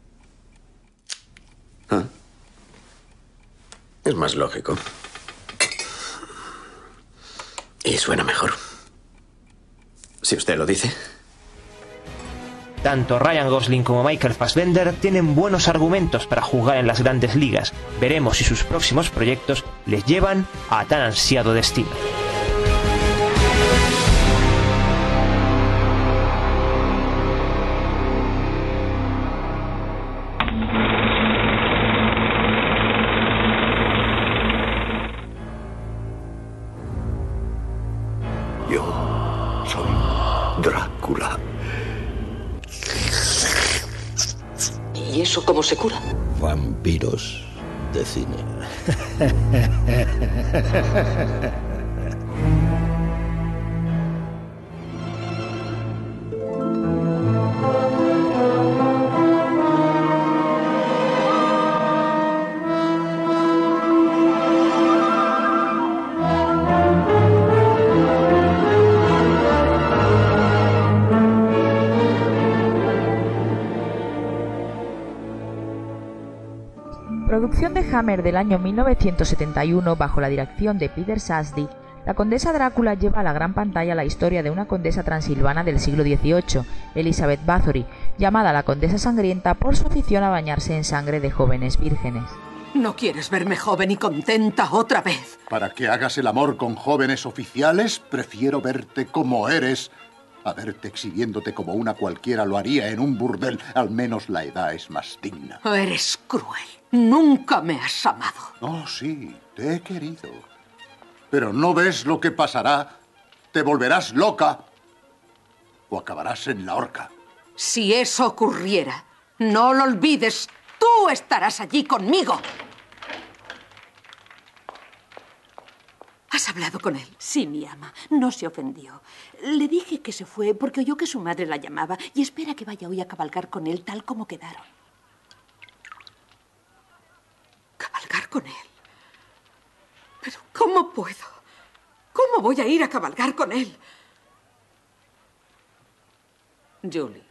¿Ah? Es más lógico. Y suena mejor. Si usted lo dice. Tanto Ryan Gosling como Michael Fassbender tienen buenos argumentos para jugar en las grandes ligas. Veremos si sus próximos proyectos les llevan a tan ansiado destino. Yo soy Drácula. ¿Y eso cómo se cura? Vampiros de cine. Producción de Hammer del año mil novecientos setenta y uno bajo la dirección de Peter Sasdy, la condesa Drácula lleva a la gran pantalla la historia de una condesa transilvana del siglo dieciocho, Elizabeth Bathory, llamada la Condesa Sangrienta por su afición a bañarse en sangre de jóvenes vírgenes. ¿No quieres verme joven y contenta otra vez? Para que hagas el amor con jóvenes oficiales, prefiero verte como eres, a verte exhibiéndote como una cualquiera lo haría en un burdel. Al menos la edad es más digna. Eres cruel. Nunca me has amado. Oh, sí, te he querido. Pero ¿no ves lo que pasará? Te volverás loca o acabarás en la horca. Si eso ocurriera, no lo olvides, tú estarás allí conmigo. ¿Has hablado con él? Sí, mi ama. No se ofendió. Le dije que se fue porque oyó que su madre la llamaba y espera que vaya hoy a cabalgar con él tal como quedaron. ¿Cabalgar con él? ¿Pero cómo puedo? ¿Cómo voy a ir a cabalgar con él? Julie,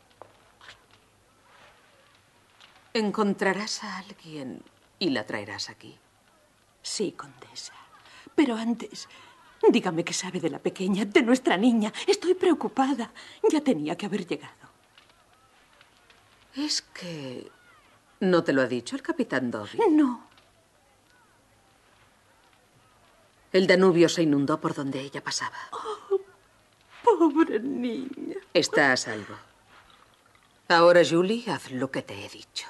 ¿encontrarás a alguien y la traerás aquí? Sí, condesa. Pero antes, dígame qué sabe de la pequeña, de nuestra niña. Estoy preocupada. Ya tenía que haber llegado. Es que... ¿no te lo ha dicho el capitán Dobby? No. El Danubio se inundó por donde ella pasaba. Oh, pobre niña. Está a salvo. Ahora, Julie, haz lo que te he dicho.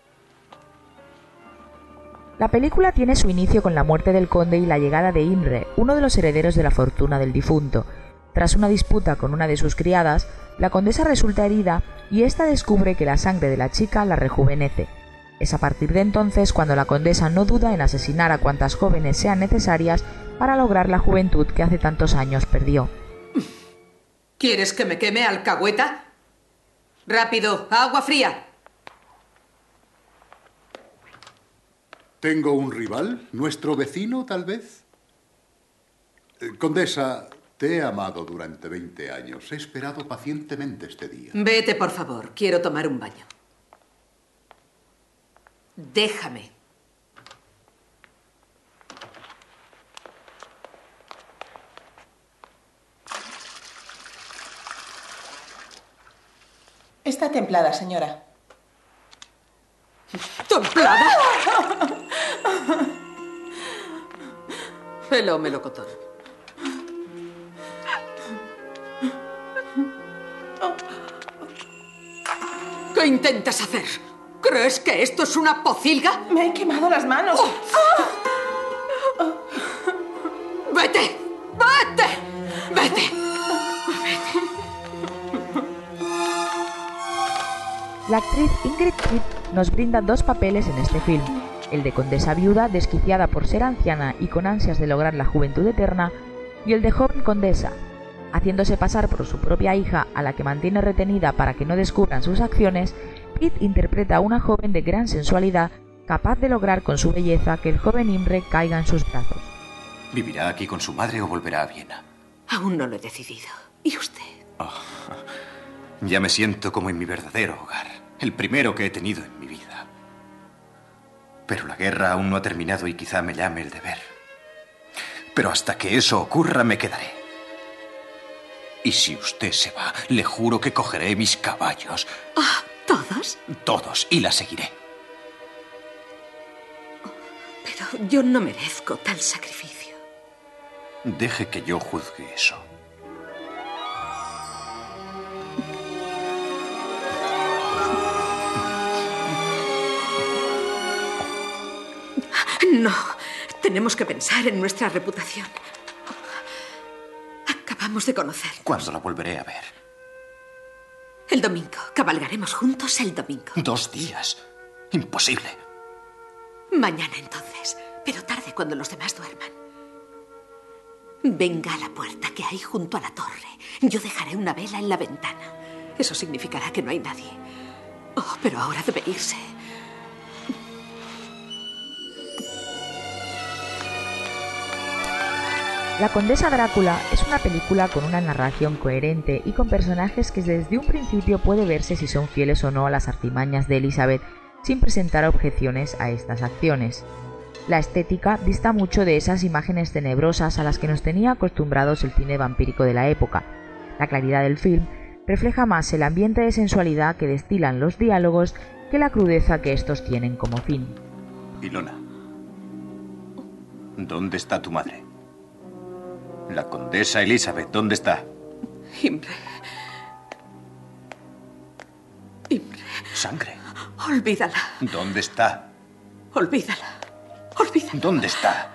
La película tiene su inicio con la muerte del conde y la llegada de Imre, uno de los herederos de la fortuna del difunto. Tras una disputa con una de sus criadas, la condesa resulta herida y ésta descubre que la sangre de la chica la rejuvenece. Es a partir de entonces cuando la condesa no duda en asesinar a cuantas jóvenes sean necesarias para lograr la juventud que hace tantos años perdió. ¿Quieres que me queme, alcahueta? ¡Rápido! ¡Agua fría! ¿Tengo un rival? ¿Nuestro vecino, tal vez? Eh, Condesa, te he amado durante veinte años. He esperado pacientemente este día. Vete, por favor. Quiero tomar un baño. Déjame. Está templada, señora. ¿Templada? Hello, melocotón. ¿Qué intentas hacer? ¿Crees que esto es una pocilga? Me he quemado las manos. Oh. ¡Vete! ¡Vete! ¡Vete! La actriz Ingrid Pitt nos brinda dos papeles en este film, el de condesa viuda desquiciada por ser anciana y con ansias de lograr la juventud eterna, y el de joven condesa, haciéndose pasar por su propia hija a la que mantiene retenida para que no descubran sus acciones. Pitt interpreta a una joven de gran sensualidad capaz de lograr con su belleza que el joven Imre caiga en sus brazos. ¿Vivirá aquí con su madre o volverá a Viena? Aún no lo he decidido. ¿Y usted? Oh, ya me siento como en mi verdadero hogar, el primero que he tenido en mi vida. Pero la guerra aún no ha terminado y quizá me llame el deber. Pero hasta que eso ocurra me quedaré. Y si usted se va, le juro que cogeré mis caballos. Ah, ¿todos? Todos, y la seguiré. Pero yo no merezco tal sacrificio. Deje que yo juzgue eso. No, tenemos que pensar en nuestra reputación. Acabamos de conocer. ¿Cuándo la volveré a ver? El domingo. Cabalgaremos juntos el domingo. Dos días. Imposible. Mañana entonces, pero tarde cuando los demás duerman. Venga a la puerta que hay junto a la torre. Yo dejaré una vela en la ventana. Eso significará que no hay nadie. Oh, pero ahora debe irse. La Condesa Drácula es una película con una narración coherente y con personajes que desde un principio puede verse si son fieles o no a las artimañas de Elizabeth sin presentar objeciones a estas acciones. La estética dista mucho de esas imágenes tenebrosas a las que nos tenía acostumbrados el cine vampírico de la época. La claridad del film refleja más el ambiente de sensualidad que destilan los diálogos que la crudeza que estos tienen como fin. Ilona, ¿dónde está tu madre? La condesa Elizabeth, ¿dónde está? Imre. Imre. Sangre. Olvídala. ¿Dónde está? Olvídala. Olvídala. ¿Dónde está?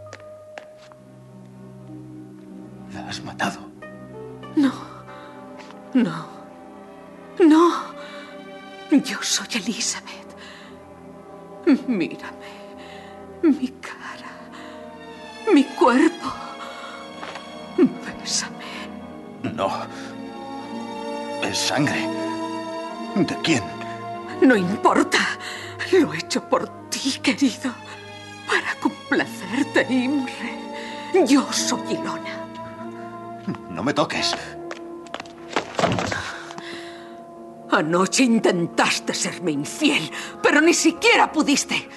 ¿La has matado? No. No. No. Yo soy Elizabeth. Mírame. Mi cara. Mi cuerpo. Bésame. No. Es sangre. ¿De quién? No importa. Lo he hecho por ti, querido. Para complacerte, Imre. Yo soy Ilona. No me toques. Anoche intentaste serme infiel, pero ni siquiera pudiste.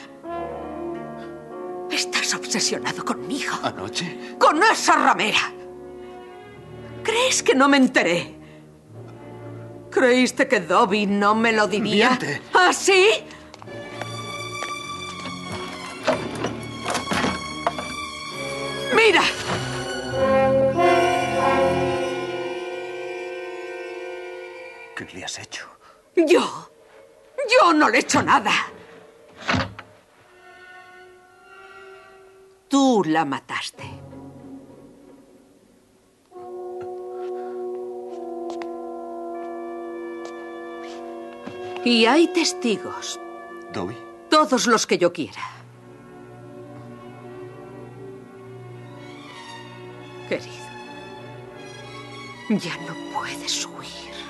Estás obsesionado conmigo. ¿Anoche? ¡Con esa ramera! ¿Crees que no me enteré? ¿Creíste que Dobby no me lo diría? Miente. ¿Ah, sí? ¡Mira! ¿Qué le has hecho? Yo. Yo no le he hecho nada. Tú la mataste. Y hay testigos. ¿Dobby? Todos los que yo quiera. Querido, ya no puedes huir.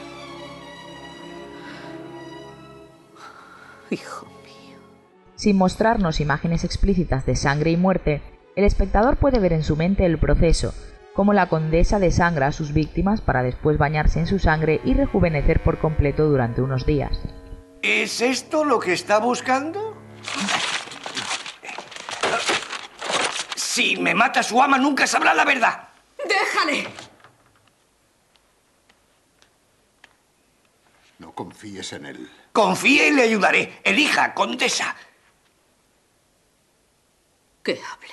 Hijo mío. Sin mostrarnos imágenes explícitas de sangre y muerte, el espectador puede ver en su mente el proceso, cómo la condesa desangra a sus víctimas para después bañarse en su sangre y rejuvenecer por completo durante unos días. ¿Es esto lo que está buscando? Si me mata su ama, nunca sabrá la verdad. ¡Déjale! No confíes en él. Confíe y le ayudaré. Elija, condesa. Que hable.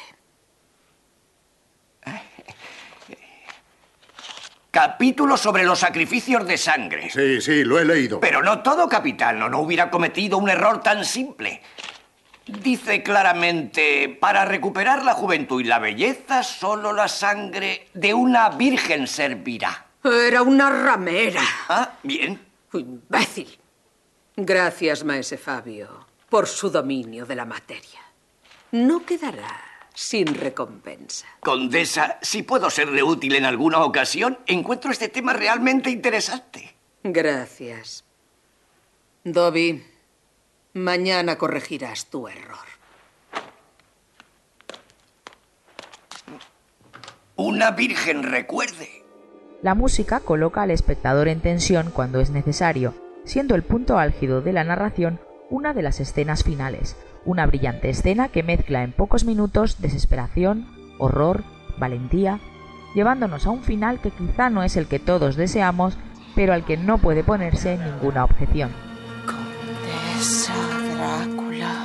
Capítulo sobre los sacrificios de sangre. Sí, sí, lo he leído. Pero no todo, capitán. No, no hubiera cometido un error tan simple. Dice claramente, para recuperar la juventud y la belleza, solo la sangre de una virgen servirá. Era una ramera. Ah, bien. Imbécil. Gracias, maese Fabio, por su dominio de la materia. No quedará sin recompensa. Condesa, si puedo serle útil en alguna ocasión, encuentro este tema realmente interesante. Gracias. Dobby, mañana corregirás tu error. Una virgen recuerde. La música coloca al espectador en tensión cuando es necesario, siendo el punto álgido de la narración una de las escenas finales, una brillante escena que mezcla en pocos minutos desesperación, horror, valentía, llevándonos a un final que quizá no es el que todos deseamos, pero al que no puede ponerse ninguna objeción. Condesa Drácula.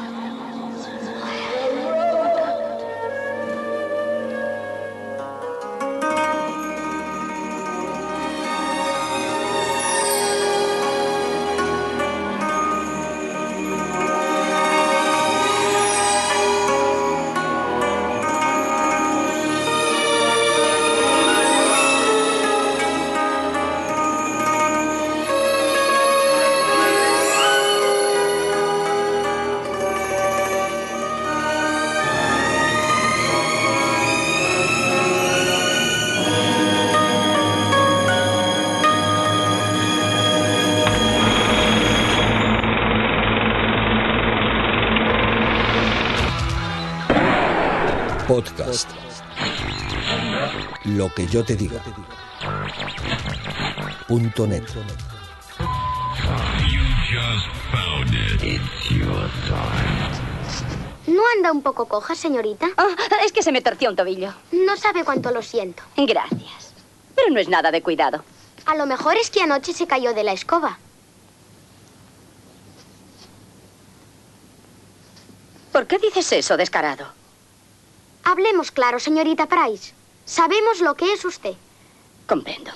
Podcast. Lo que yo te diga. Punto net. ¿No anda un poco coja, señorita? Oh, es que se me torció un tobillo. No sabe cuánto lo siento. Gracias. Pero no es nada de cuidado. A lo mejor es que anoche se cayó de la escoba. ¿Por qué dices eso, descarado? Hablemos claro, señorita Price. Sabemos lo que es usted. Comprendo.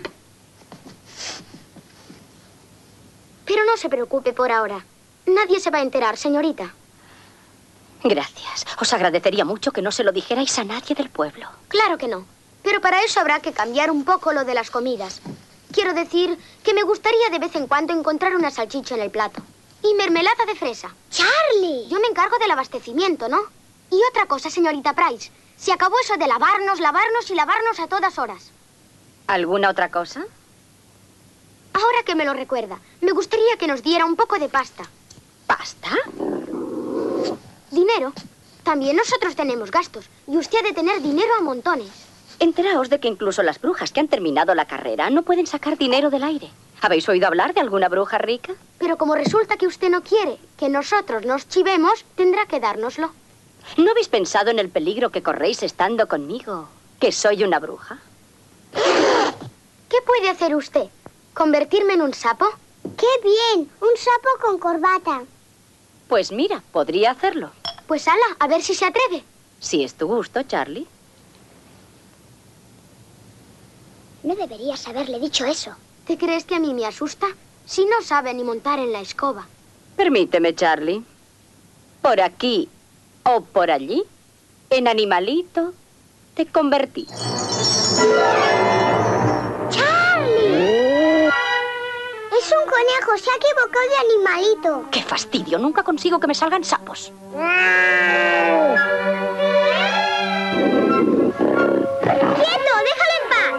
Pero no se preocupe por ahora. Nadie se va a enterar, señorita. Gracias. Os agradecería mucho que no se lo dijerais a nadie del pueblo. Claro que no. Pero para eso habrá que cambiar un poco lo de las comidas. Quiero decir que me gustaría de vez en cuando encontrar una salchicha en el plato. Y mermelada de fresa. ¡Charlie! Yo me encargo del abastecimiento, ¿no? Y otra cosa, señorita Price. Se acabó eso de lavarnos, lavarnos y lavarnos a todas horas. ¿Alguna otra cosa? Ahora que me lo recuerda, me gustaría que nos diera un poco de pasta. ¿Pasta? Dinero. También nosotros tenemos gastos. Y usted ha de tener dinero a montones. Enteraos de que incluso las brujas que han terminado la carrera no pueden sacar dinero del aire. ¿Habéis oído hablar de alguna bruja rica? Pero como resulta que usted no quiere que nosotros nos chivemos, tendrá que dárnoslo. ¿No habéis pensado en el peligro que corréis estando conmigo? ¿Que soy una bruja? ¿Qué puede hacer usted? ¿Convertirme en un sapo? ¡Qué bien! Un sapo con corbata. Pues mira, podría hacerlo. Pues ala, a ver si se atreve. Si es tu gusto, Charlie. No deberías haberle dicho eso. ¿Te crees que a mí me asusta? Si no sabe ni montar en la escoba. Permíteme, Charlie. Por aquí o por allí, en animalito, te convertí. ¡Charlie! Es un conejo, se ha equivocado de animalito. ¡Qué fastidio! Nunca consigo que me salgan sapos. ¡Quieto! ¡Déjalo en paz!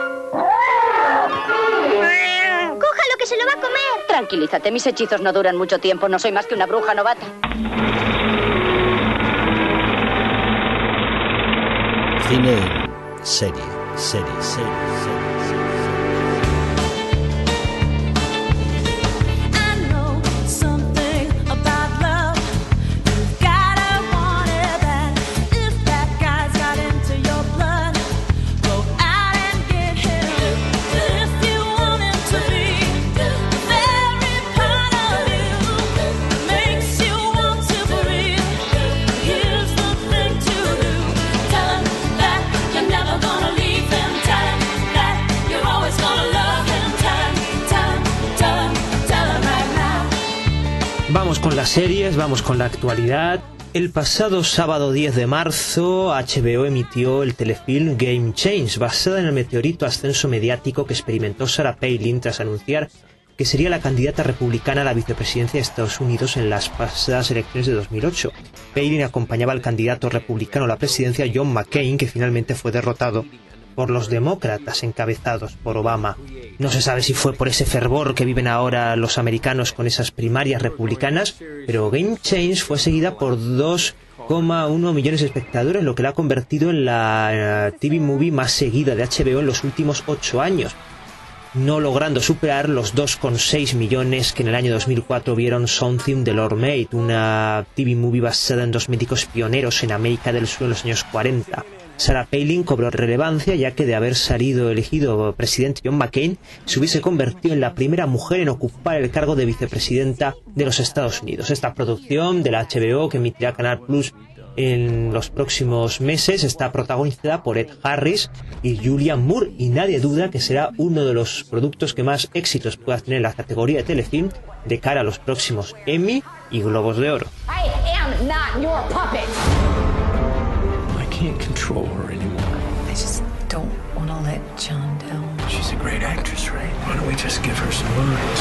¡Cójalo, que se lo va a comer! Tranquilízate, mis hechizos no duran mucho tiempo. No soy más que una bruja novata. Cine, serie, serie, serie, serie. Vamos con las series, vamos con la actualidad. El pasado sábado diez de marzo, H B O emitió el telefilm Game Change, basada en el meteorito ascenso mediático que experimentó Sarah Palin tras anunciar que sería la candidata republicana a la vicepresidencia de Estados Unidos en las pasadas elecciones de dos mil ocho. Palin acompañaba al candidato republicano a la presidencia John McCain, que finalmente fue derrotado por los demócratas encabezados por Obama. No se sabe si fue por ese fervor que viven ahora los americanos con esas primarias republicanas, pero Game Change fue seguida por dos coma uno millones de espectadores, lo que la ha convertido en la T V movie más seguida de H B O en los últimos ocho años, no logrando superar los dos coma seis millones que en el año dos mil cuatro vieron Something the Lord Made, una T V movie basada en dos médicos pioneros en América del Sur en los años cuarenta. Sarah Palin cobró relevancia ya que de haber salido elegido presidente John McCain se hubiese convertido en la primera mujer en ocupar el cargo de vicepresidenta de los Estados Unidos. Esta producción de la H B O que emitirá Canal Plus en los próximos meses está protagonizada por Ed Harris y Julianne Moore y nadie duda que será uno de los productos que más éxitos pueda tener en la categoría de telefilm de cara a los próximos Emmy y Globos de Oro. I am not your puppet. I can't control her anymore. I just don't want to let John down. She's a great actress, right? Why don't we just give her some lines?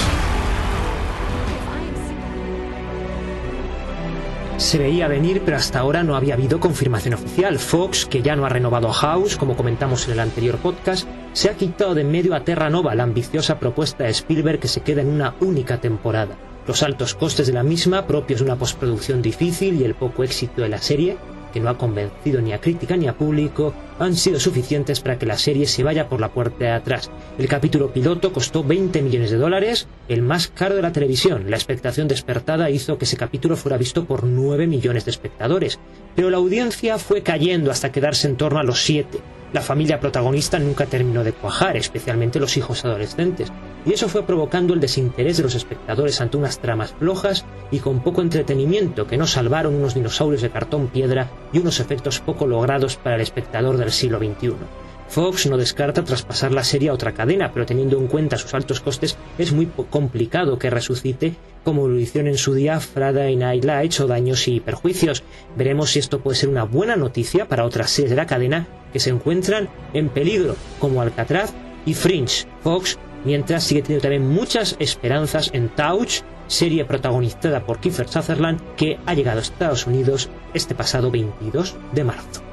Se veía venir, pero hasta ahora no había habido confirmación oficial. Fox, que ya no ha renovado a House, como comentamos en el anterior podcast, se ha quitado de en medio a Terra Nova, la ambiciosa propuesta de Spielberg que se queda en una única temporada. Los altos costes de la misma, propios de una postproducción difícil, y el poco éxito de la serie, que no ha convencido ni a crítica ni a público, han sido suficientes para que la serie se vaya por la puerta de atrás. El capítulo piloto costó veinte millones de dólares, el más caro de la televisión. La expectación despertada hizo que ese capítulo fuera visto por nueve millones de espectadores, pero la audiencia fue cayendo hasta quedarse en torno a los siete. La familia protagonista nunca terminó de cuajar, especialmente los hijos adolescentes, y eso fue provocando el desinterés de los espectadores ante unas tramas flojas y con poco entretenimiento que no salvaron unos dinosaurios de cartón piedra y unos efectos poco logrados para el espectador del siglo veintiuno. Fox no descarta traspasar la serie a otra cadena, pero teniendo en cuenta sus altos costes es muy complicado que resucite como lo hicieron en su día Friday Night Lights o Daños y Perjuicios. Veremos si esto puede ser una buena noticia para otras series de la cadena que se encuentran en peligro, como Alcatraz y Fringe. Fox, mientras, sigue teniendo también muchas esperanzas en Touch, serie protagonizada por Kiefer Sutherland, que ha llegado a Estados Unidos este pasado veintidós de marzo.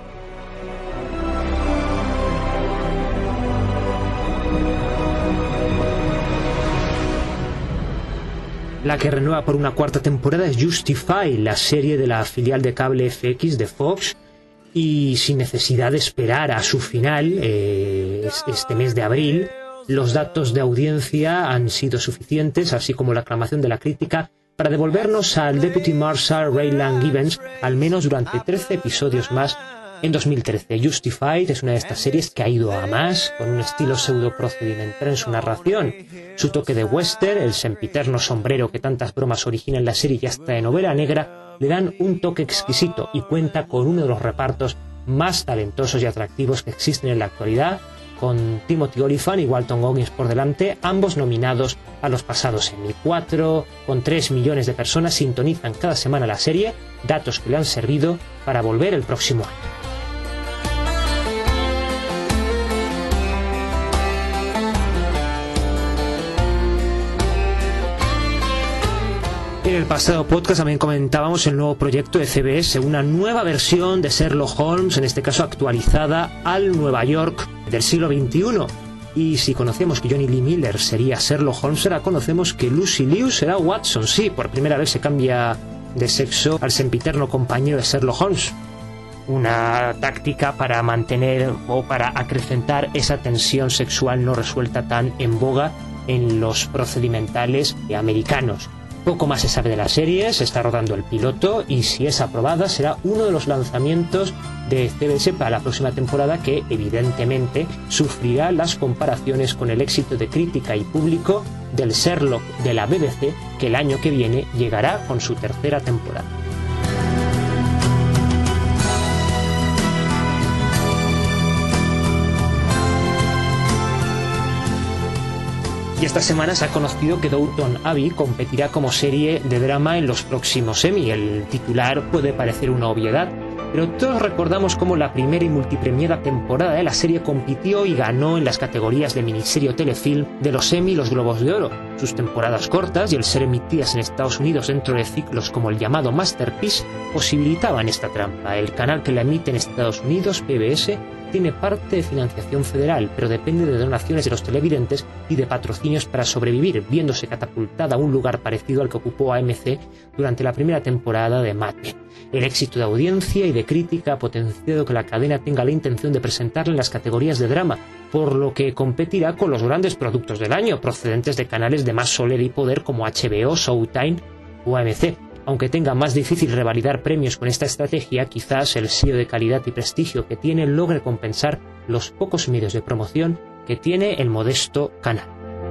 La que renueva por una cuarta temporada es Justify, la serie de la filial de cable F X de Fox, y sin necesidad de esperar a su final eh, este mes de abril, los datos de audiencia han sido suficientes, así como la aclamación de la crítica, para devolvernos al Deputy Marshal Raylan Givens al menos durante trece episodios más en dos mil trece. Justified es una de estas series que ha ido a más, con un estilo pseudo-procedimental en su narración. Su toque de western, el sempiterno sombrero que tantas bromas origina en la serie y hasta de novela negra, le dan un toque exquisito y cuenta con uno de los repartos más talentosos y atractivos que existen en la actualidad, con Timothy Olyphant y Walton Goggins por delante, ambos nominados a los pasados Emmy. Cuatro con tres millones de personas sintonizan cada semana la serie, datos que le han servido para volver el próximo año. En el pasado podcast también comentábamos el nuevo proyecto de C B S, una nueva versión de Sherlock Holmes, en este caso actualizada al Nueva York del siglo veintiuno. Y si conocemos que Johnny Lee Miller sería Sherlock Holmes, ahora conocemos que Lucy Liu será Watson. Sí, por primera vez se cambia de sexo al sempiterno compañero de Sherlock Holmes. Una táctica para mantener o para acrecentar esa tensión sexual no resuelta tan en boga en los procedimentales americanos. Poco más se sabe de la serie, se está rodando el piloto y si es aprobada será uno de los lanzamientos de C B S para la próxima temporada, que evidentemente sufrirá las comparaciones con el éxito de crítica y público del Sherlock de la B B C, que el año que viene llegará con su tercera temporada. Y esta semana se ha conocido que Downton Abbey competirá como serie de drama en los próximos Emmy. El titular puede parecer una obviedad, pero todos recordamos cómo la primera y multipremiada temporada de la serie compitió y ganó en las categorías de miniserie o telefilm de los Emmy y los Globos de Oro. Sus temporadas cortas y el ser emitidas en Estados Unidos dentro de ciclos como el llamado Masterpiece posibilitaban esta trampa. El canal que la emite en Estados Unidos, P B S, tiene parte de financiación federal, pero depende de donaciones de los televidentes y de patrocinios para sobrevivir, viéndose catapultada a un lugar parecido al que ocupó A M C durante la primera temporada de Mad Men. El éxito de audiencia y de crítica ha potenciado que la cadena tenga la intención de presentarla en las categorías de drama, por lo que competirá con los grandes productos del año, procedentes de canales de más soler y poder como H B O, Showtime o A M C. Aunque tenga más difícil revalidar premios con esta estrategia, quizás el sello de calidad y prestigio que tiene logre compensar los pocos medios de promoción que tiene el modesto canal.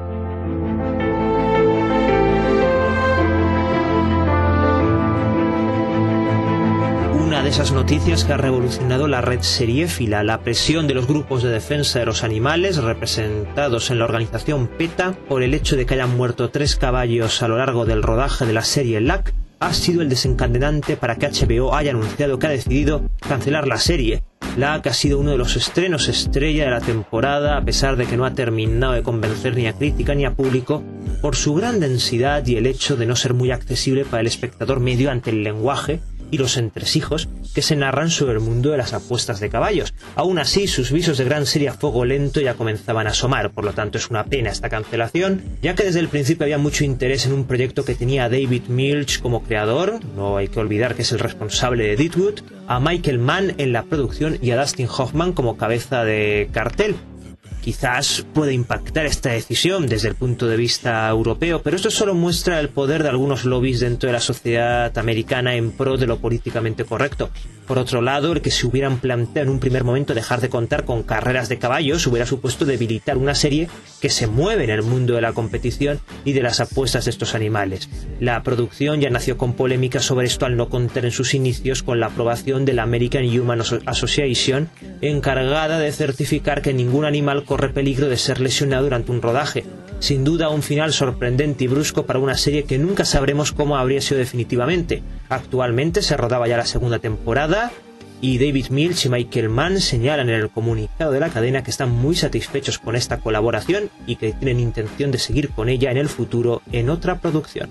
Una de esas noticias que ha revolucionado la red seriéfila, la presión de los grupos de defensa de los animales representados en la organización PETA por el hecho de que hayan muerto tres caballos a lo largo del rodaje de la serie L A C, ha sido el desencadenante para que H B O haya anunciado que ha decidido cancelar la serie. L A C ha sido uno de los estrenos estrella de la temporada, a pesar de que no ha terminado de convencer ni a crítica ni a público por su gran densidad y el hecho de no ser muy accesible para el espectador medio ante el lenguaje y los entresijos que se narran sobre el mundo de las apuestas de caballos. Aún así, sus visos de gran serie a fuego lento ya comenzaban a asomar, por lo tanto es una pena esta cancelación, ya que desde el principio había mucho interés en un proyecto que tenía a David Milch como creador, no hay que olvidar que es el responsable de Deadwood, a Michael Mann en la producción y a Dustin Hoffman como cabeza de cartel. Quizás pueda impactar esta decisión desde el punto de vista europeo, pero esto solo muestra el poder de algunos lobbies dentro de la sociedad americana en pro de lo políticamente correcto. Por otro lado, el que se hubieran planteado en un primer momento dejar de contar con carreras de caballos hubiera supuesto debilitar una serie que se mueve en el mundo de la competición y de las apuestas de estos animales. La producción ya nació con polémica sobre esto al no contar en sus inicios con la aprobación de la American Human Association, encargada de certificar que ningún animal corre peligro de ser lesionado durante un rodaje. Sin duda un final sorprendente y brusco para una serie que nunca sabremos cómo habría sido definitivamente. Actualmente se rodaba ya la segunda temporada y David Milch y Michael Mann señalan en el comunicado de la cadena que están muy satisfechos con esta colaboración y que tienen intención de seguir con ella en el futuro en otra producción.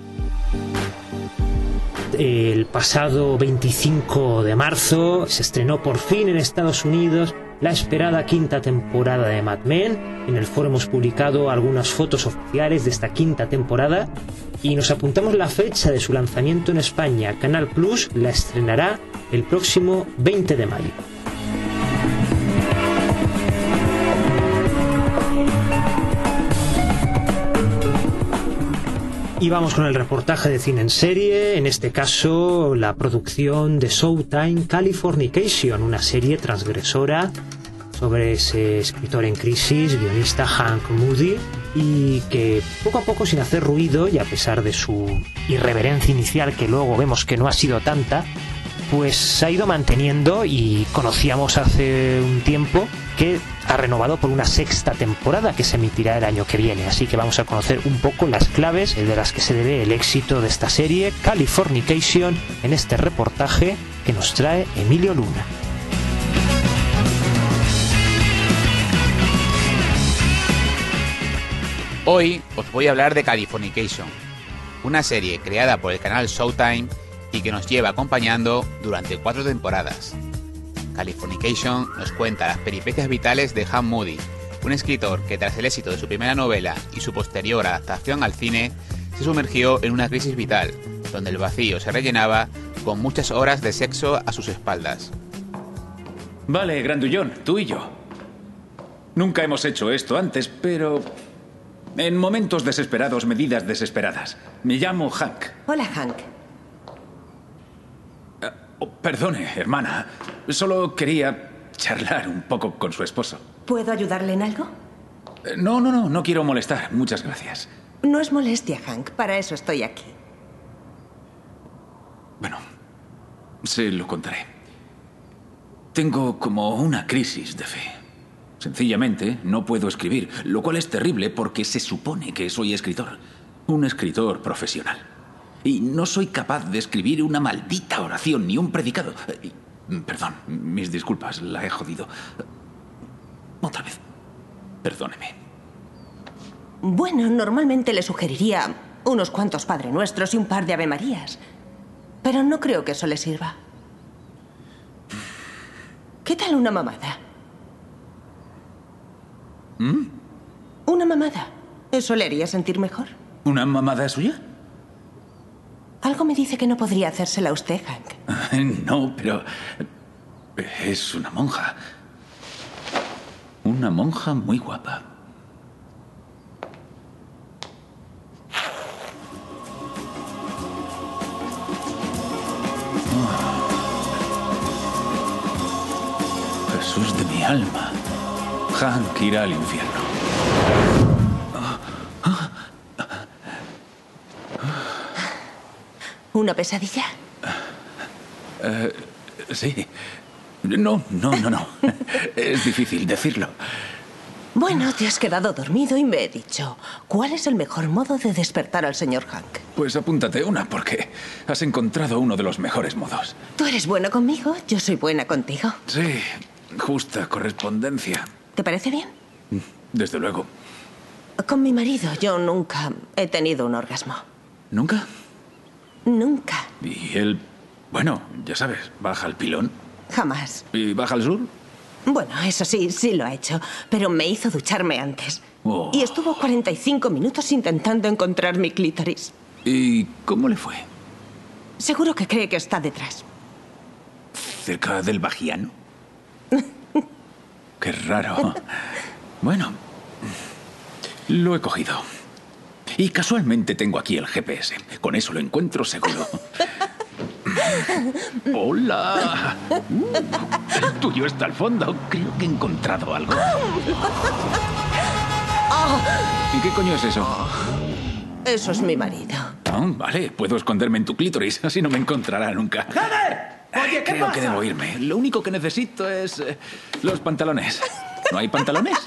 El pasado veinticinco de marzo se estrenó por fin en Estados Unidos la esperada quinta temporada de Mad Men. En el foro hemos publicado algunas fotos oficiales de esta quinta temporada y nos apuntamos la fecha de su lanzamiento en España. Canal Plus la estrenará el próximo veinte de mayo. Y vamos con el reportaje de cine en serie, en este caso la producción de Showtime Californication, una serie transgresora sobre ese escritor en crisis, guionista Hank Moody, y que poco a poco, sin hacer ruido y a pesar de su irreverencia inicial, que luego vemos que no ha sido tanta, pues se ha ido manteniendo y conocíamos hace un tiempo que ha renovado por una sexta temporada que se emitirá el año que viene. Así que vamos a conocer un poco las claves de las que se debe el éxito de esta serie Californication en este reportaje que nos trae Emilio Luna. Hoy os voy a hablar de Californication, una serie creada por el canal Showtime y que nos lleva acompañando durante cuatro temporadas. Californication nos cuenta las peripecias vitales de Hank Moody, un escritor que tras el éxito de su primera novela y su posterior adaptación al cine, se sumergió en una crisis vital, donde el vacío se rellenaba con muchas horas de sexo a sus espaldas. Vale, grandullón, tú y yo. Nunca hemos hecho esto antes, pero en momentos desesperados, medidas desesperadas. Me llamo Hank. Hola, Hank. Oh, perdone, hermana. Solo quería charlar un poco con su esposo. ¿Puedo ayudarle en algo? No, no, no, no quiero molestar. Muchas gracias. No es molestia, Hank. Para eso estoy aquí. Bueno, se lo contaré. Tengo como una crisis de fe. Sencillamente no puedo escribir, lo cual es terrible porque se supone que soy escritor. Un escritor profesional. Y no soy capaz de escribir una maldita oración ni un predicado. Perdón, mis disculpas, la he jodido. Otra vez. Perdóneme. Bueno, normalmente le sugeriría unos cuantos Padre Nuestros y un par de Ave Marías. Pero no creo que eso le sirva. ¿Qué tal una mamada? ¿Mm? Una mamada. ¿Eso le haría sentir mejor? ¿Una mamada suya? Algo me dice que no podría hacérsela a usted, Hank. No, pero... es una monja. Una monja muy guapa. Oh. Jesús de mi alma. Hank irá al infierno. ¿Una pesadilla? Uh, sí. No, no, no, no. Es difícil decirlo. Bueno, te has quedado dormido y me he dicho, ¿cuál es el mejor modo de despertar al señor Hank? Pues apúntate una, porque has encontrado uno de los mejores modos. Tú eres bueno conmigo, yo soy buena contigo. Sí, justa correspondencia. ¿Te parece bien? Desde luego. Con mi marido yo nunca he tenido un orgasmo. ¿Nunca? Nunca. Y él, bueno, ya sabes, baja al pilón. Jamás. ¿Y baja al sur? Bueno, eso sí, sí lo ha hecho, pero me hizo ducharme antes. Oh. Y estuvo cuarenta y cinco minutos intentando encontrar mi clítoris. ¿Y cómo le fue? Seguro que cree que está detrás. ¿Cerca del vagiano? Qué raro. Bueno, lo he cogido. Y casualmente tengo aquí el G P S. Con eso lo encuentro seguro. ¡Hola! Uh, el tuyo está al fondo. Creo que he encontrado algo. ¿Y qué coño es eso? Eso es mi marido. Oh, vale, puedo esconderme en tu clítoris. Así no me encontrará nunca. ¡Joder! Oye, ¿qué Creo pasa? que debo irme. Lo único que necesito es... Eh, los pantalones. ¿No hay pantalones?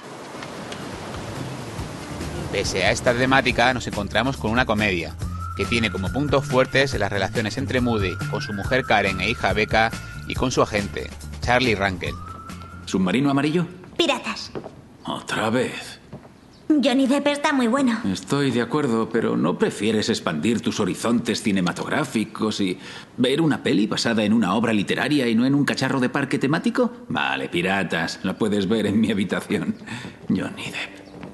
Pese a esta temática, nos encontramos con una comedia, que tiene como puntos fuertes las relaciones entre Moody con su mujer Karen e hija Becca y con su agente, Charlie Rankel. ¿Submarino amarillo? Piratas. Otra vez. Johnny Depp está muy bueno. Estoy de acuerdo, pero ¿no prefieres expandir tus horizontes cinematográficos y ver una peli basada en una obra literaria y no en un cacharro de parque temático? Vale, piratas, la puedes ver en mi habitación. Johnny Depp.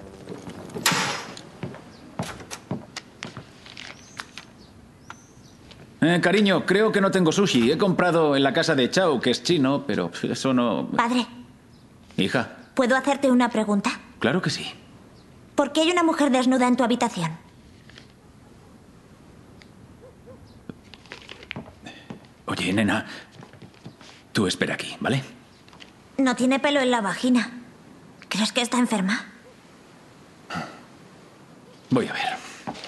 Eh, cariño, creo que no tengo sushi. He comprado en la casa de Chao, que es chino, pero eso no... Padre, Hija, ¿puedo hacerte una pregunta? claro que sí. ¿Por qué hay una mujer desnuda en tu habitación? Oye, nena, tú espera aquí, ¿vale? No tiene pelo en la vagina. ¿Crees que está enferma? Voy a ver.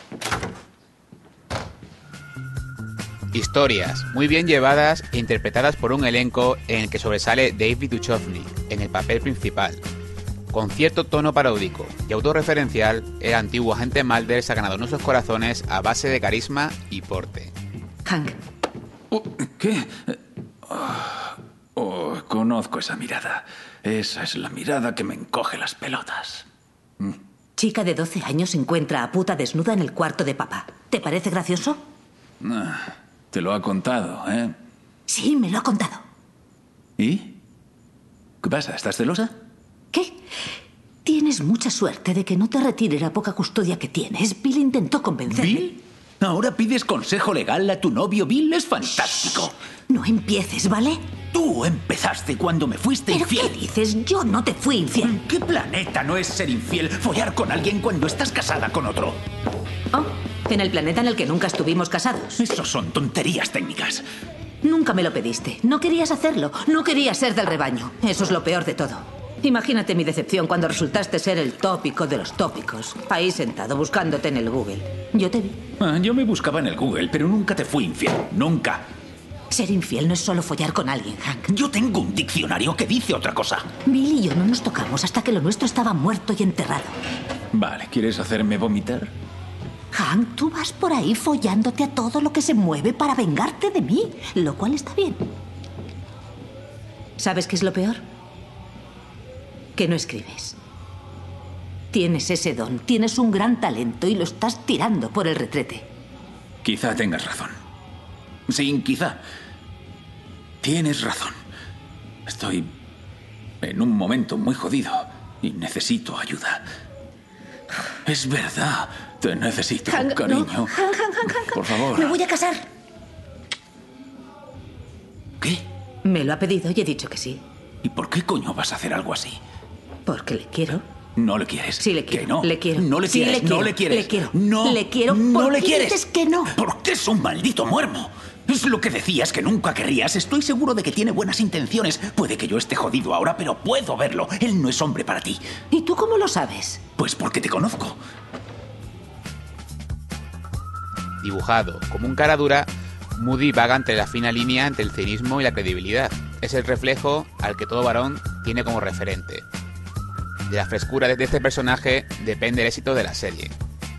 Historias muy bien llevadas e interpretadas por un elenco en el que sobresale David Duchovny en el papel principal. Con cierto tono paródico y autorreferencial, el antiguo agente Mulder se ha ganado nuestros corazones a base de carisma y porte. Hank. Oh, ¿Qué? Oh, conozco esa mirada. Esa es la mirada que me encoge las pelotas. Chica de doce años encuentra a puta desnuda en el cuarto de papá. ¿Te parece gracioso? Ah, te lo ha contado, ¿eh? Sí, me lo ha contado. ¿Y? ¿Qué pasa? ¿Estás celosa? ¿Qué? Tienes mucha suerte de que no te retire la poca custodia que tienes. Bill intentó convencerme. ¿Bill? ¿Ahora pides consejo legal a tu novio Bill? Es fantástico. No empieces, ¿vale? Tú empezaste cuando me fuiste ¿Pero infiel. qué dices? Yo no te fui infiel. ¿En qué planeta no es ser infiel follar con alguien cuando estás casada con otro? Oh, en el planeta en el que nunca estuvimos casados. Eso son tonterías técnicas. Nunca me lo pediste. No querías hacerlo. No querías ser del rebaño. Eso es lo peor de todo. Imagínate mi decepción cuando resultaste ser el tópico de los tópicos. Ahí sentado, buscándote en el Google. Yo te vi. Ah, yo me buscaba en el Google, pero nunca te fui infiel. Nunca. Ser infiel no es solo follar con alguien, Hank. Yo tengo un diccionario que dice otra cosa. Bill y yo no nos tocamos hasta que lo nuestro estaba muerto y enterrado. Vale, ¿quieres hacerme vomitar? Hank, tú vas por ahí follándote a todo lo que se mueve para vengarte de mí, lo cual está bien. ¿Sabes qué es lo peor? Que no escribes. Tienes ese don, tienes un gran talento y lo estás tirando por el retrete. Quizá tengas razón. Sí, quizá. Tienes razón. Estoy en un momento muy jodido y necesito ayuda. Es verdad. Te necesito, Hank, cariño. no. Hank, Hank, Hank, Hank. Por favor. Me voy a casar. ¿Qué? Me lo ha pedido y he dicho que sí. ¿Y por qué coño vas a hacer algo así? Porque le quiero. No le quieres. Sí le quiero. ¿Que no? Le quiero. No le Sí, quieres. le quiero. No le quieres. Le quiero. No. Le quiero. No ¿Por le qué quieres. dices que no? Porque es un maldito muermo. Es lo que decías que nunca querrías. Estoy seguro de que tiene buenas intenciones. Puede que yo esté jodido ahora, pero puedo verlo. Él no es hombre para ti. ¿Y tú cómo lo sabes? Pues porque te conozco. Dibujado como un cara dura, Moody vaga entre la fina línea entre el cinismo y la credibilidad. Es el reflejo al que todo varón tiene como referente. De la frescura de este personaje depende el éxito de la serie.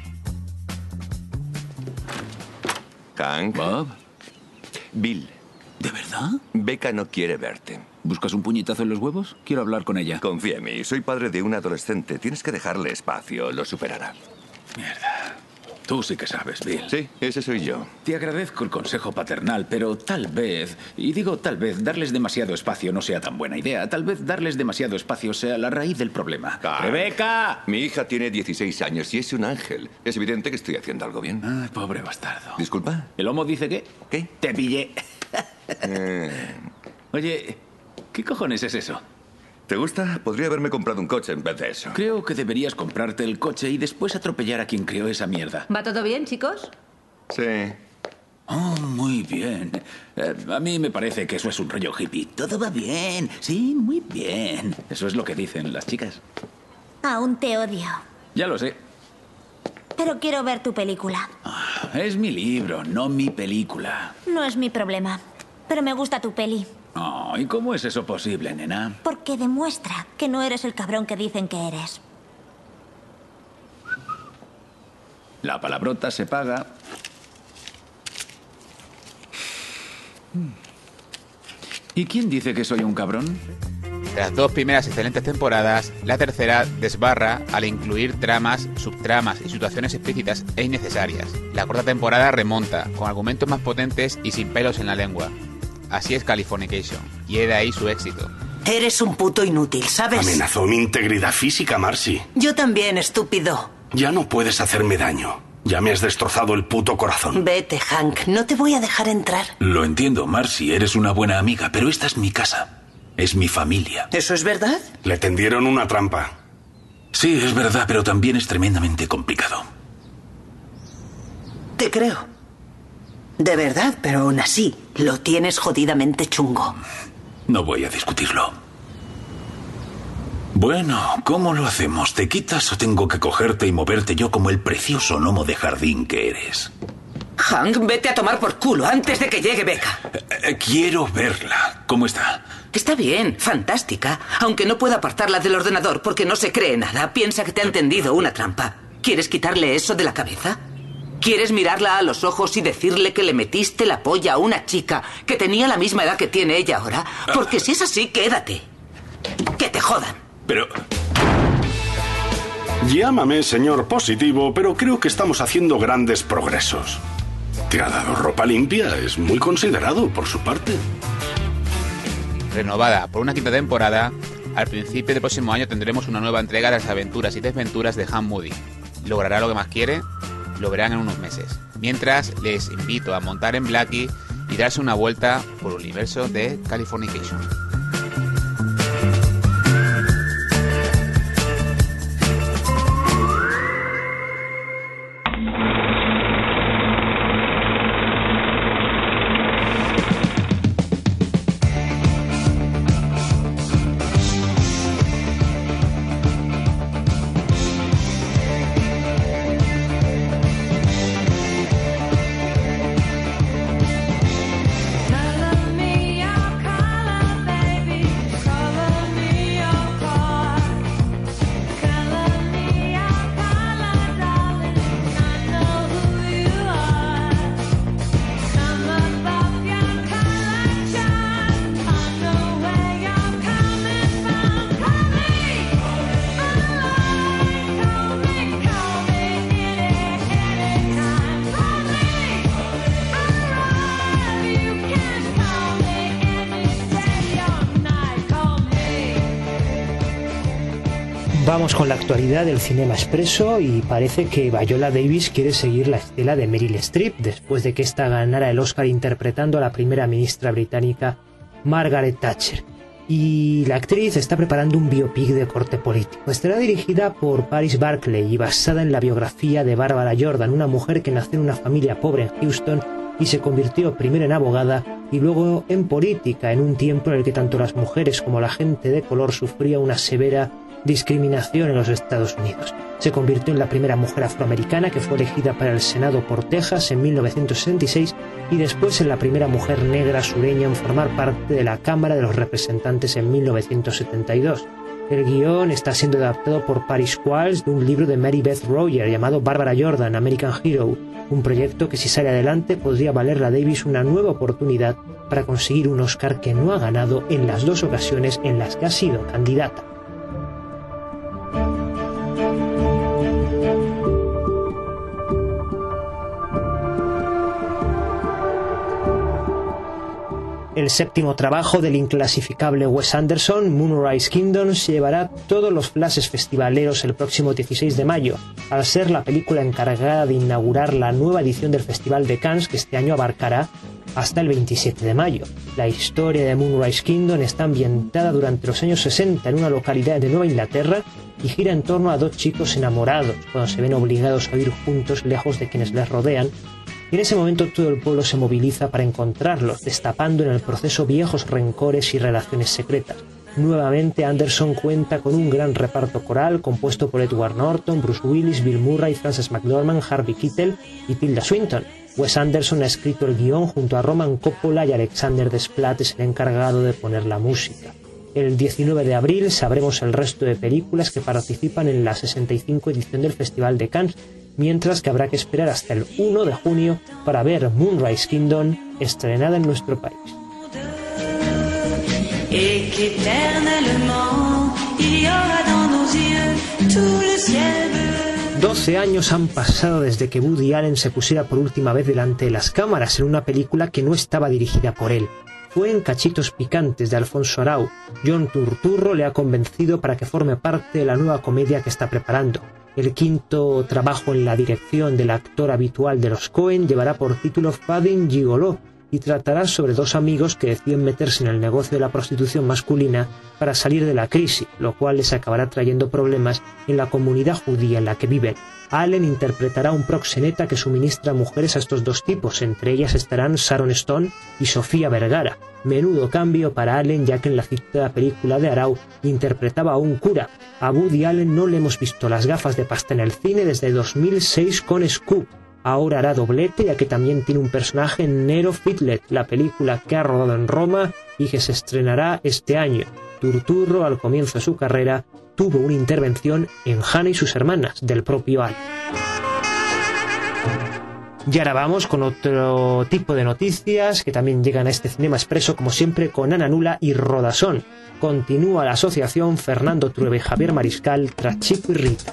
Hank. Bob. Bill. ¿De verdad? Becca no quiere verte. ¿Buscas un puñetazo en los huevos? Quiero hablar con ella. Confía en mí, soy padre de un adolescente. Tienes que dejarle espacio, lo superará. Mierda. Tú sí que sabes, Bill. Sí, ese soy yo. Te agradezco el consejo paternal, pero tal vez, y digo tal vez, darles demasiado espacio no sea tan buena idea. Tal vez darles demasiado espacio sea la raíz del problema. Hank. ¡Rebeca! Mi hija tiene dieciséis años y es un ángel. Es evidente que estoy haciendo algo bien. Ah, pobre bastardo. ¿Disculpa? ¿El homo dice qué? ¿Qué? Te pillé. Eh, Oye, ¿qué cojones es eso? ¿Te gusta? Podría haberme comprado un coche en vez de eso. Creo que deberías comprarte el coche y después atropellar a quien creó esa mierda. ¿Va todo bien, chicos? Sí. Oh, muy bien. Eh, a mí me parece que eso es un rollo hippie. Todo va bien. Sí, muy bien. Eso es lo que dicen las chicas. Aún te odio. Ya lo sé. Pero quiero ver tu película. Es mi libro, no mi película. No es mi problema. Pero me gusta tu peli. Oh, ¿y cómo es eso posible, nena? Porque demuestra que no eres el cabrón que dicen que eres. La palabrota se paga. ¿Y quién dice que soy un cabrón? Tras dos primeras excelentes temporadas, la tercera desbarra al incluir tramas, subtramas y situaciones explícitas e innecesarias. La cuarta temporada remonta, con argumentos más potentes y sin pelos en la lengua. Así es Californication, y he de ahí su éxito. Eres un puto inútil, ¿sabes? Amenazó mi integridad física, Marcy. Yo también, estúpido. Ya no puedes hacerme daño. Ya me has destrozado el puto corazón. Vete, Hank, no te voy a dejar entrar. Lo entiendo, Marcy, eres una buena amiga, pero esta es mi casa. Es mi familia. ¿Eso es verdad? Le tendieron una trampa. Sí, es verdad, pero también es tremendamente complicado. Te creo. De verdad, pero aún así, lo tienes jodidamente chungo. No voy a discutirlo. Bueno, ¿cómo lo hacemos? ¿Te quitas o tengo que cogerte y moverte yo como el precioso gnomo de jardín que eres? Hank, vete a tomar por culo antes de que llegue Becca. Eh, eh, quiero verla. ¿Cómo está? Está bien, fantástica. Aunque no pueda apartarla del ordenador porque no se cree nada. Piensa que te han tendido una trampa. ¿Quieres quitarle eso de la cabeza? ¿Quieres mirarla a los ojos y decirle que le metiste la polla a una chica que tenía la misma edad que tiene ella ahora? Porque si es así, quédate. Que te jodan. Pero... Llámame señor positivo, pero creo que estamos haciendo grandes progresos. ¿Te ha dado ropa limpia? Es muy considerado por su parte. Renovada por una quinta temporada, al principio del próximo año tendremos una nueva entrega de las aventuras y desventuras de Hank Moody. ¿Logrará lo que más quiere? Lo verán en unos meses. Mientras, les invito a montar en Blackie y darse una vuelta por el universo de Californication. Vamos con la actualidad del Cinema Expresso y parece que Viola Davis quiere seguir la estela de Meryl Streep después de que ésta ganara el Oscar interpretando a la primera ministra británica Margaret Thatcher. Y la actriz está preparando un biopic de corte político. Estará dirigida por Paris Barclay y basada en la biografía de Barbara Jordan, una mujer que nació en una familia pobre en Houston y se convirtió primero en abogada y luego en política en un tiempo en el que tanto las mujeres como la gente de color sufría una severa discriminación en los Estados Unidos. Se convirtió en la primera mujer afroamericana que fue elegida para el Senado por Texas en mil novecientos sesenta y seis y después en la primera mujer negra sureña en formar parte de la Cámara de los Representantes en mil novecientos setenta y dos. El guión está siendo adaptado por Paris Qualls de un libro de Mary Beth Royer llamado Barbara Jordan, American Hero, un proyecto que si sale adelante podría valerle a Davis una nueva oportunidad para conseguir un Oscar que no ha ganado en las dos ocasiones en las que ha sido candidata. El séptimo trabajo del inclasificable Wes Anderson, Moonrise Kingdom, se llevará todos los flashes festivaleros el próximo dieciséis de mayo, al ser la película encargada de inaugurar la nueva edición del Festival de Cannes que este año abarcará hasta el veintisiete de mayo. La historia de Moonrise Kingdom está ambientada durante los años sesenta en una localidad de Nueva Inglaterra y gira en torno a dos chicos enamorados cuando se ven obligados a vivir juntos lejos de quienes les rodean. Y en ese momento todo el pueblo se moviliza para encontrarlos, destapando en el proceso viejos rencores y relaciones secretas. Nuevamente Anderson cuenta con un gran reparto coral compuesto por Edward Norton, Bruce Willis, Bill Murray, Frances McDormand, Harvey Keitel y Tilda Swinton. Wes Anderson ha escrito el guión junto a Roman Coppola y Alexander Desplat es el encargado de poner la música. El diecinueve de abril sabremos el resto de películas que participan en la sesenta y cinco edición del Festival de Cannes, mientras que habrá que esperar hasta el uno de junio para ver Moonrise Kingdom estrenada en nuestro país. doce años han pasado desde que Woody Allen se pusiera por última vez delante de las cámaras en una película que no estaba dirigida por él. Fue en Cachitos Picantes de Alfonso Arau. John Turturro le ha convencido para que forme parte de la nueva comedia que está preparando. El quinto trabajo en la dirección del actor habitual de los Coen llevará por título Fading Gigolo y tratará sobre dos amigos que deciden meterse en el negocio de la prostitución masculina para salir de la crisis, lo cual les acabará trayendo problemas en la comunidad judía en la que viven. Allen interpretará un proxeneta que suministra mujeres a estos dos tipos, entre ellas estarán Sharon Stone y Sofía Vergara. Menudo cambio para Allen, ya que en la citada película de Arau interpretaba a un cura. A Woody Allen no le hemos visto las gafas de pasta en el cine desde dos mil seis con Scoop. Ahora hará doblete, ya que también tiene un personaje en Nero Fitlet, la película que ha rodado en Roma y que se estrenará este año. Turturro, al comienzo de su carrera, tuvo una intervención en Hannah y sus hermanas, del propio Allen. Y ahora vamos con otro tipo de noticias que también llegan a este Cinema Expresso, como siempre, con Ana Nula y Rodasón. Continúa la asociación Fernando Trueba y Javier Mariscal tras Chico y Rita.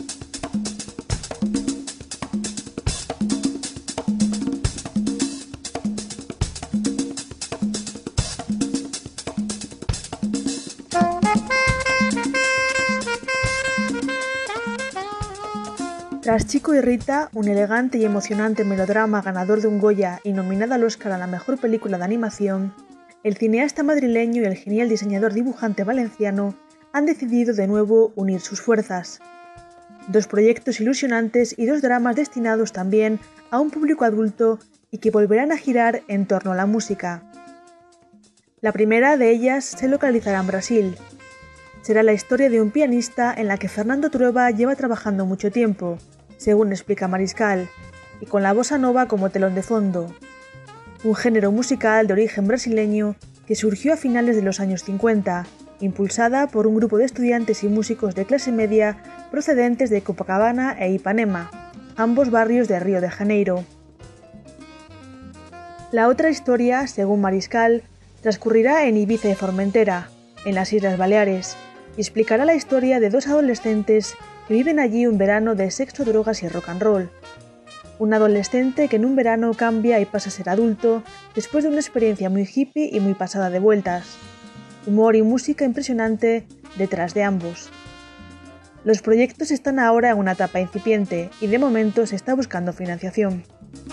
Tras Chico y Rita, un elegante y emocionante melodrama ganador de un Goya y nominado al Oscar a la mejor película de animación, el cineasta madrileño y el genial diseñador dibujante valenciano han decidido de nuevo unir sus fuerzas. Dos proyectos ilusionantes y dos dramas destinados también a un público adulto y que volverán a girar en torno a la música. La primera de ellas se localizará en Brasil. Será la historia de un pianista en la que Fernando Trueba lleva trabajando mucho tiempo, según explica Mariscal, y con la bossa nova como telón de fondo. Un género musical de origen brasileño que surgió a finales de los años cincuenta, impulsada por un grupo de estudiantes y músicos de clase media procedentes de Copacabana e Ipanema, ambos barrios de Río de Janeiro. La otra historia, según Mariscal, transcurrirá en Ibiza y Formentera, en las Islas Baleares, y explicará la historia de dos adolescentes que viven allí un verano de sexo, drogas y rock and roll. Un adolescente que en un verano cambia y pasa a ser adulto después de una experiencia muy hippie y muy pasada de vueltas. Humor y música impresionante detrás de ambos. Los proyectos están ahora en una etapa incipiente y de momento se está buscando financiación.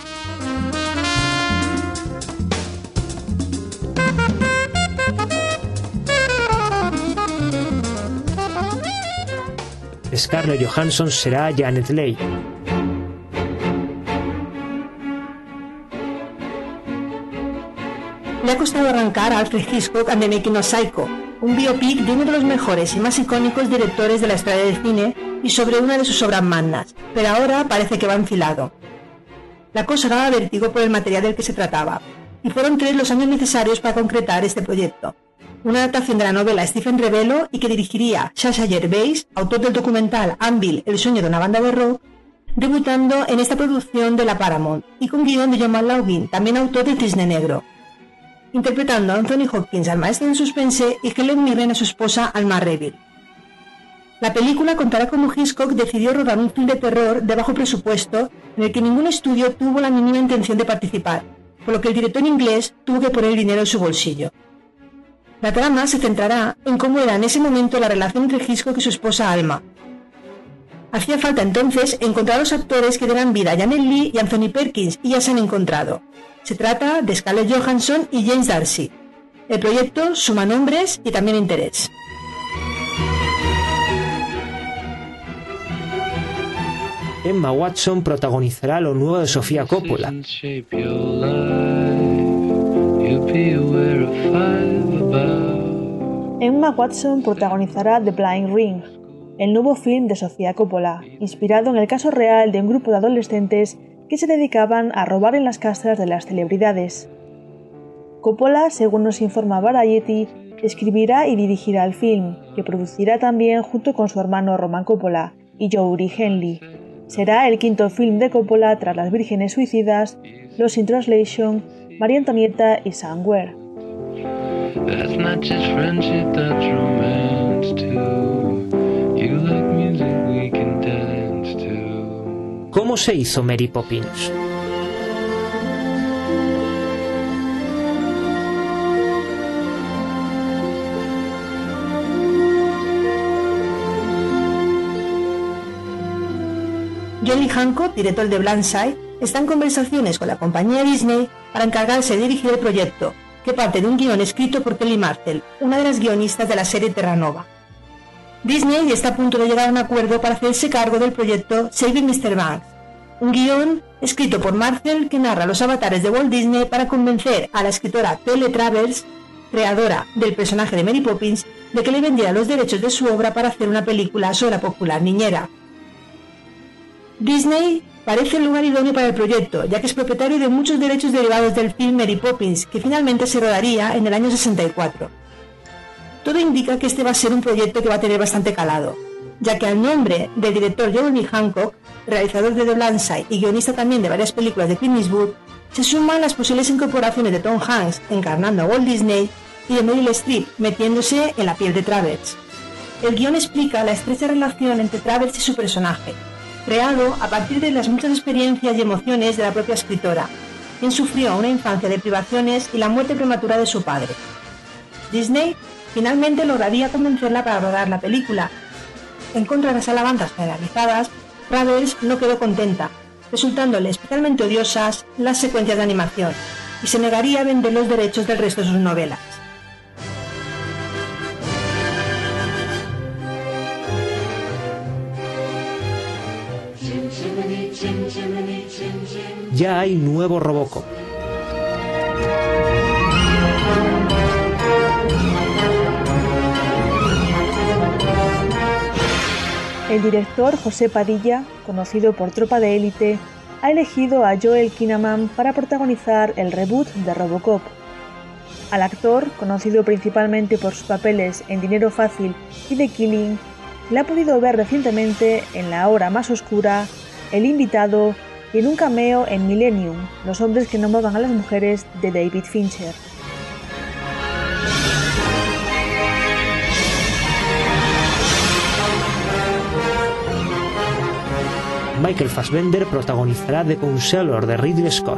Scarlett Johansson será Janet Leigh. Le ha costado arrancar a Alfred Hitchcock and the Making of Psycho, un biopic de uno de los mejores y más icónicos directores de la historia del cine y sobre una de sus obras magnas, pero ahora parece que va enfilado. La cosa daba vértigo por el material del que se trataba, y fueron tres los años necesarios para concretar este proyecto. Una adaptación de la novela Stephen Revelo y que dirigiría Sasha Gervais, autor del documental Anvil, el sueño de una banda de rock, debutando en esta producción de la Paramount, y con guión de John McLaughlin, también autor de Cisne Negro, interpretando a Anthony Hopkins al maestro del suspense y Helen Mirren a su esposa Alma Reville. La película contará cómo Hitchcock decidió rodar un film de terror de bajo presupuesto en el que ningún estudio tuvo la mínima intención de participar, por lo que el director inglés tuvo que poner dinero en su bolsillo. La trama se centrará en cómo era en ese momento la relación entre Hitchcock y su esposa Alma. Hacía falta entonces encontrar a los actores que darán vida a Janet Leigh y Anthony Perkins, y ya se han encontrado. Se trata de Scarlett Johansson y James D'Arcy. El proyecto suma nombres y también interés. Emma Watson protagonizará lo nuevo de Sofía Coppola. Emma Watson protagonizará The Blind Ring, el nuevo film de Sofía Coppola, inspirado en el caso real de un grupo de adolescentes que se dedicaban a robar en las casas de las celebridades. Coppola, según nos informa Variety, escribirá y dirigirá el film, que producirá también junto con su hermano Roman Coppola y Jory Henley. Será el quinto film de Coppola tras Las Vírgenes Suicidas, Lost in Translation, María Antonieta y Somewhere. That's not just friendship, that's romance too. You like music, we can dance too. ¿Cómo se hizo Mary Poppins? John Lee Hancock, director de Blindside, está en conversaciones con la compañía Disney para encargarse de dirigir el proyecto, que parte de un guión escrito por Kelly Martell, una de las guionistas de la serie Terra Nova. Disney está a punto de llegar a un acuerdo para hacerse cargo del proyecto Saving mister Banks, un guión escrito por Martell que narra los avatares de Walt Disney para convencer a la escritora Telle Travers, creadora del personaje de Mary Poppins, de que le vendiera los derechos de su obra para hacer una película sobre la popular niñera. Disney parece el lugar idóneo para el proyecto, ya que es propietario de muchos derechos derivados del film Mary Poppins, que finalmente se rodaría en el año sesenta y cuatro. Todo indica que este va a ser un proyecto que va a tener bastante calado, ya que al nombre del director John Lee Hancock, realizador de The Blindside y guionista también de varias películas de Clint Eastwood, se suman las posibles incorporaciones de Tom Hanks encarnando a Walt Disney y de Meryl Streep metiéndose en la piel de Travers. El guión explica la estrecha relación entre Travers y su personaje, creado a partir de las muchas experiencias y emociones de la propia escritora, quien sufrió una infancia de privaciones y la muerte prematura de su padre. Disney finalmente lograría convencerla para rodar la película. En contra de las alabanzas generalizadas, Travers no quedó contenta, resultándole especialmente odiosas las secuencias de animación, y se negaría a vender los derechos del resto de sus novelas. Ya hay nuevo Robocop. El director José Padilla, conocido por Tropa de Élite, ha elegido a Joel Kinnaman para protagonizar el reboot de Robocop. Al actor, conocido principalmente por sus papeles en Dinero Fácil y The Killing, le ha podido ver recientemente en La Hora Más Oscura, El Invitado y en un cameo en Millennium, Los hombres que no muevan a las mujeres, de David Fincher. Michael Fassbender protagonizará The Counselor de Ridley Scott.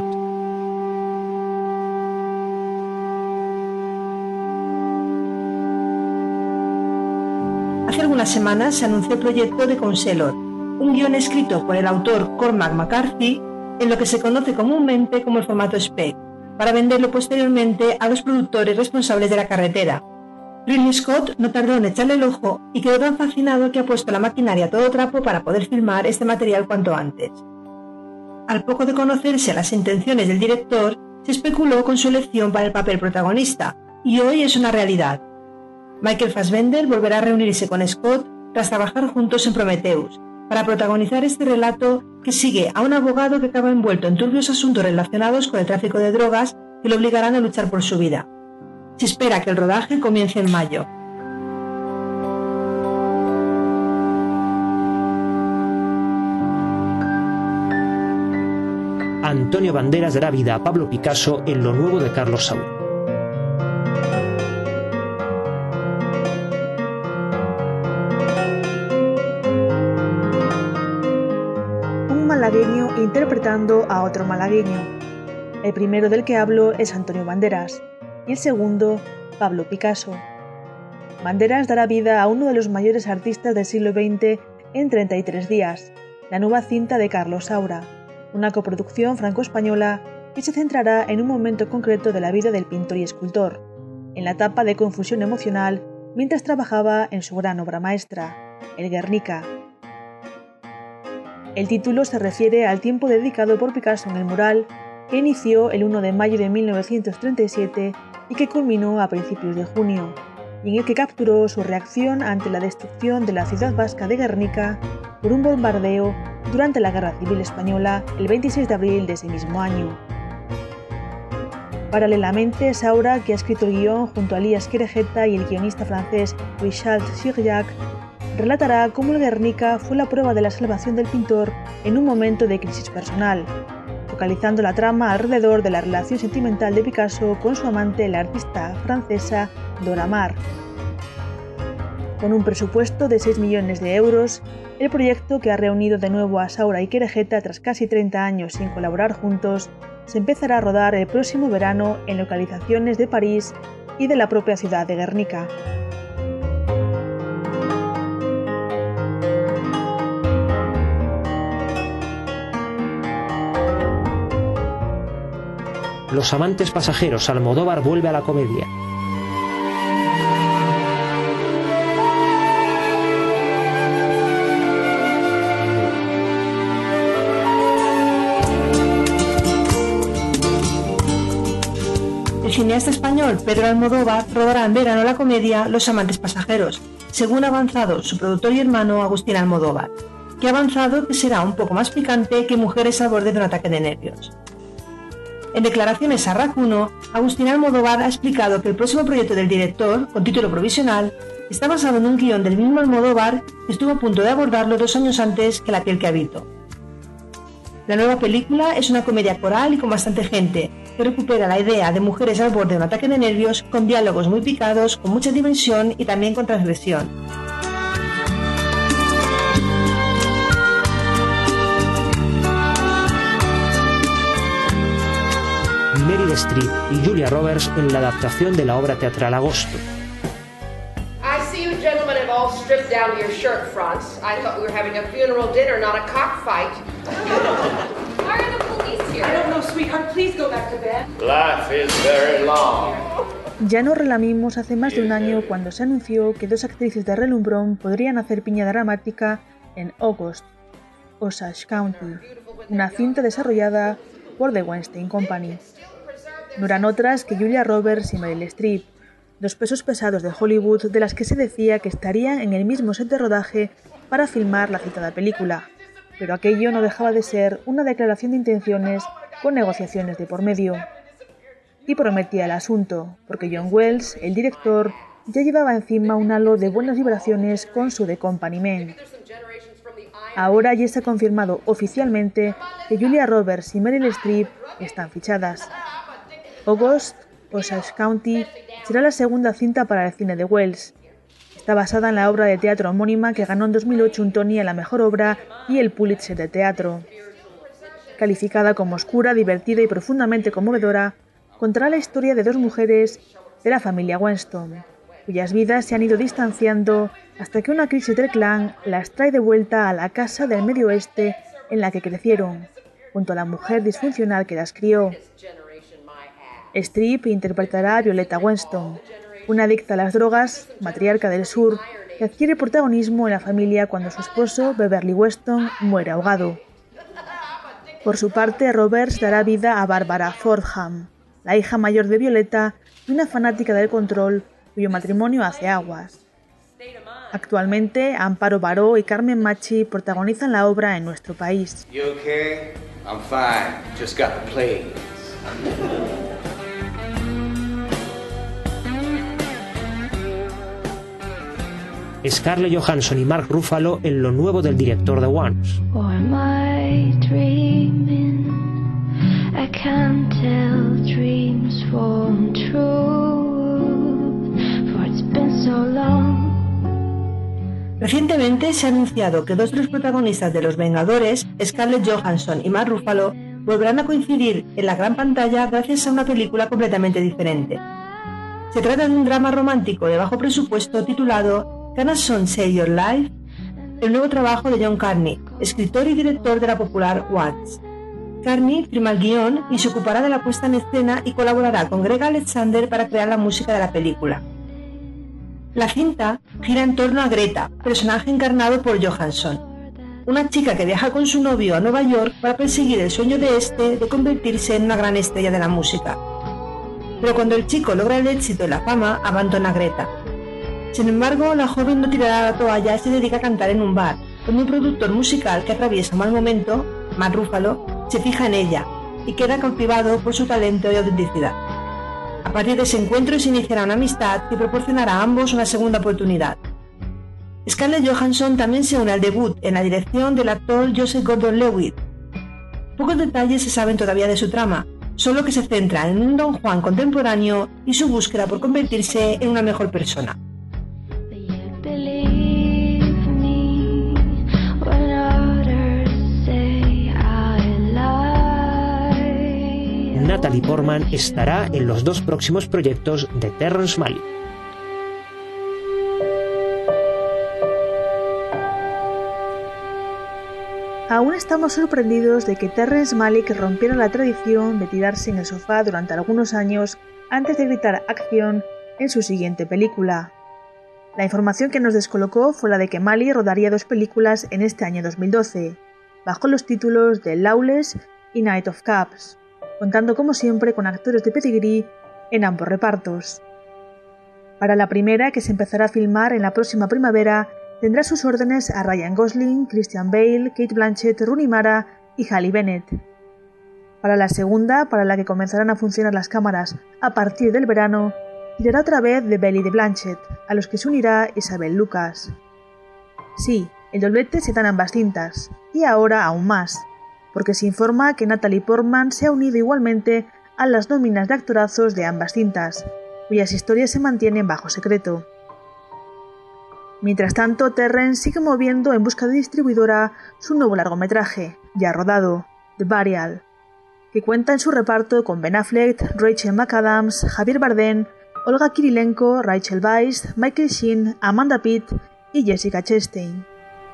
Hace algunas unas semanas se anunció el proyecto de Counselor, un guión escrito por el autor Cormac McCarthy en lo que se conoce comúnmente como el formato spec, para venderlo posteriormente a los productores responsables de La carretera. Ridley Scott no tardó en echarle el ojo y quedó tan fascinado que ha puesto la maquinaria a todo trapo para poder filmar este material cuanto antes. Al poco de conocerse las intenciones del director, se especuló con su elección para el papel protagonista, y hoy es una realidad. Michael Fassbender volverá a reunirse con Scott tras trabajar juntos en Prometheus, para protagonizar este relato que sigue a un abogado que acaba envuelto en turbios asuntos relacionados con el tráfico de drogas que lo obligarán a luchar por su vida. Se espera que el rodaje comience en mayo. Antonio Banderas dará vida a Pablo Picasso en lo nuevo de Carlos Saura. Un malagueño interpretando a otro malagueño. El primero del que hablo es Antonio Banderas y el segundo, Pablo Picasso. Banderas dará vida a uno de los mayores artistas del siglo veinte en treinta y tres días, la nueva cinta de Carlos Saura, una coproducción franco-española que se centrará en un momento concreto de la vida del pintor y escultor, en la etapa de confusión emocional mientras trabajaba en su gran obra maestra, el Guernica. El título se refiere al tiempo dedicado por Picasso en el mural que inició el primero de mayo de mil novecientos treinta y siete y que culminó a principios de junio, y en el que capturó su reacción ante la destrucción de la ciudad vasca de Guernica por un bombardeo durante la Guerra Civil Española el veintiséis de abril de ese mismo año. Paralelamente, Saura, que ha escrito el guión junto a Elias Querejeta y el guionista francés Richard Chirac, relatará cómo el Guernica fue la prueba de la salvación del pintor en un momento de crisis personal, focalizando la trama alrededor de la relación sentimental de Picasso con su amante, la artista francesa Dora Maar. Con un presupuesto de seis millones de euros, el proyecto, que ha reunido de nuevo a Saura y Querejeta tras casi treinta años sin colaborar juntos, se empezará a rodar el próximo verano en localizaciones de París y de la propia ciudad de Guernica. Los amantes pasajeros, Almodóvar vuelve a la comedia. El cineasta español Pedro Almodóvar rodará en verano la comedia Los amantes pasajeros, según ha avanzado su productor y hermano Agustín Almodóvar, que ha avanzado que será un poco más picante que Mujeres al borde de un ataque de nervios. En declaraciones a RAC uno, Agustín Almodóvar ha explicado que el próximo proyecto del director, con título provisional, está basado en un guión del mismo Almodóvar que estuvo a punto de abordarlo dos años antes que La piel que habito. La nueva película es una comedia coral y con bastante gente, que recupera la idea de Mujeres al borde de un ataque de nervios, con diálogos muy picados, con mucha dimensión y también con transgresión. Meryl Streep y Julia Roberts en la adaptación de la obra teatral Agosto. I see you gentlemen have all stripped down to your shirt fronts. I thought we were having a funeral dinner, not a cockfight. Why are the police here? I don't know, sweetheart. Please go back to bed. Life is very long. Ya nos relamimos hace más de un año cuando se anunció que dos actrices de relumbrón podrían hacer piña dramática en August, Osage County, una cinta desarrollada por The Weinstein Company. No eran otras que Julia Roberts y Meryl Streep, dos pesos pesados de Hollywood de las que se decía que estarían en el mismo set de rodaje para filmar la citada película, pero aquello no dejaba de ser una declaración de intenciones con negociaciones de por medio. Y prometía el asunto, porque John Wells, el director, ya llevaba encima un halo de buenas vibraciones con su The Company Men. Ahora ya está confirmado oficialmente que Julia Roberts y Meryl Streep están fichadas. August, Osage County, será la segunda cinta para el cine de Wells. Está basada en la obra de teatro homónima que ganó en dos mil ocho un Tony a la mejor obra y el Pulitzer de teatro. Calificada como oscura, divertida y profundamente conmovedora, contará la historia de dos mujeres de la familia Weinstein, cuyas vidas se han ido distanciando hasta que una crisis del clan las trae de vuelta a la casa del Medio Oeste en la que crecieron, junto a la mujer disfuncional que las crió. Streep interpretará a Violeta Weston, una adicta a las drogas, matriarca del sur, que adquiere protagonismo en la familia cuando su esposo, Beverly Weston, muere ahogado. Por su parte, Roberts dará vida a Barbara Fordham, la hija mayor de Violeta y una fanática del control, cuyo matrimonio hace aguas. Actualmente, Amparo Baró y Carmen Machi protagonizan la obra en nuestro país. You okay? I'm fine. Just got the plague. Scarlett Johansson y Mark Ruffalo en lo nuevo del director de Once. Or am I dreaming? I can't tell dreams from truth, for it's been so long. Recientemente se ha anunciado que dos de los protagonistas de Los Vengadores, Scarlett Johansson y Mark Ruffalo, volverán a coincidir en la gran pantalla gracias a una película completamente diferente. Se trata de un drama romántico de bajo presupuesto titulado Can a Song Save Your Life?, el nuevo trabajo de John Carney, escritor y director de la popular Once. Carney firma el guión y se ocupará de la puesta en escena y colaborará con Greg Alexander para crear la música de la película. La cinta gira en torno a Greta, personaje encarnado por Johansson, una chica que viaja con su novio a Nueva York para perseguir el sueño de este de convertirse en una gran estrella de la música. Pero cuando el chico logra el éxito y la fama, abandona a Greta. Sin embargo, la joven no tirará la toalla y se dedica a cantar en un bar, donde un productor musical que atraviesa un mal momento, Mark Ruffalo, se fija en ella y queda cautivado por su talento y autenticidad. A partir de ese encuentro se iniciará una amistad que proporcionará a ambos una segunda oportunidad. Scarlett Johansson también se une al debut en la dirección del actor Joseph Gordon-Levitt. Pocos detalles se saben todavía de su trama, solo que se centra en un Don Juan contemporáneo y su búsqueda por convertirse en una mejor persona. Natalie Portman estará en los dos próximos proyectos de Terrence Malick. Aún estamos sorprendidos de que Terrence Malick rompiera la tradición de tirarse en el sofá durante algunos años antes de gritar acción en su siguiente película. La información que nos descolocó fue la de que Malick rodaría dos películas en este año dos mil doce, bajo los títulos de Lawless y Knight of Cups, contando como siempre con actores de pedigrí en ambos repartos. Para la primera, que se empezará a filmar en la próxima primavera, tendrá a sus órdenes a Ryan Gosling, Christian Bale, Cate Blanchett, Rooney Mara y Halle Bennett. Para la segunda, para la que comenzarán a funcionar las cámaras a partir del verano, tirará otra vez de Bale y de Blanchett, a los que se unirá Isabel Lucas. Sí, el doblete se da en ambas cintas, y ahora aún más, porque se informa que Natalie Portman se ha unido igualmente a las nóminas de actorazos de ambas cintas, cuyas historias se mantienen bajo secreto. Mientras tanto, Terrence sigue moviendo en busca de distribuidora su nuevo largometraje, ya rodado, The Burial, que cuenta en su reparto con Ben Affleck, Rachel McAdams, Javier Bardem, Olga Kurylenko, Rachel Weisz, Michael Sheen, Amanda Pitt y Jessica Chastain.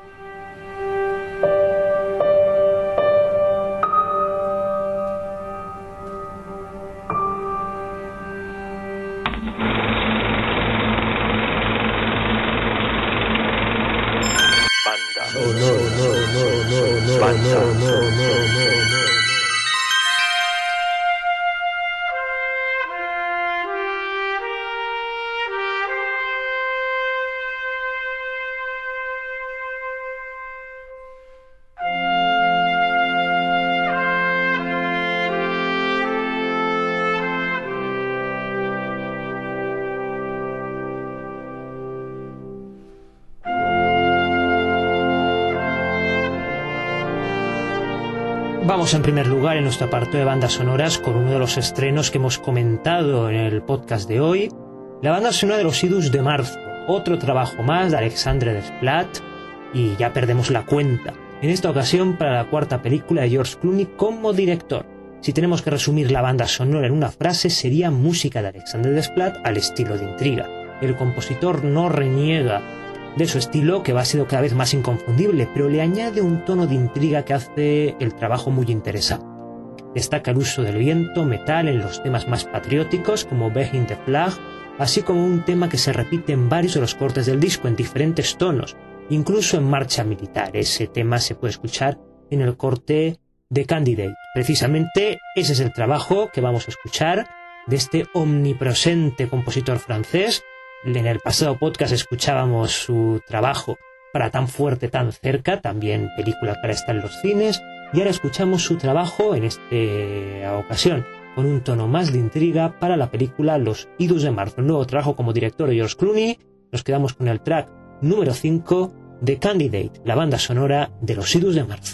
Vamos en primer lugar en nuestro apartado de bandas sonoras con uno de los estrenos que hemos comentado en el podcast de hoy, la banda sonora de Los Idus de marzo, otro trabajo más de Alexandre Desplat, y ya perdemos la cuenta, en esta ocasión para la cuarta película de George Clooney como director. Si tenemos que resumir la banda sonora en una frase, sería música de Alexandre Desplat al estilo de Intriga. el compositor no reniega de su estilo, que va siendo cada vez más inconfundible, pero le añade un tono de intriga que hace el trabajo muy interesante. Destaca el uso del viento, metal en los temas más patrióticos, como Behind the Flag, así como un tema que se repite en varios de los cortes del disco en diferentes tonos, incluso en marcha militar. Ese tema se puede escuchar en el corte de Candidate. Precisamente ese es el trabajo que vamos a escuchar de este omnipresente compositor francés. En el pasado podcast escuchábamos su trabajo para Tan fuerte, tan cerca, también película para estar en los cines, y ahora escuchamos su trabajo en esta ocasión con un tono más de intriga para la película Los Idus de Marzo, el nuevo trabajo como director de George Clooney. Nos quedamos con el track número cinco de Candidate, la banda sonora de Los Idus de Marzo.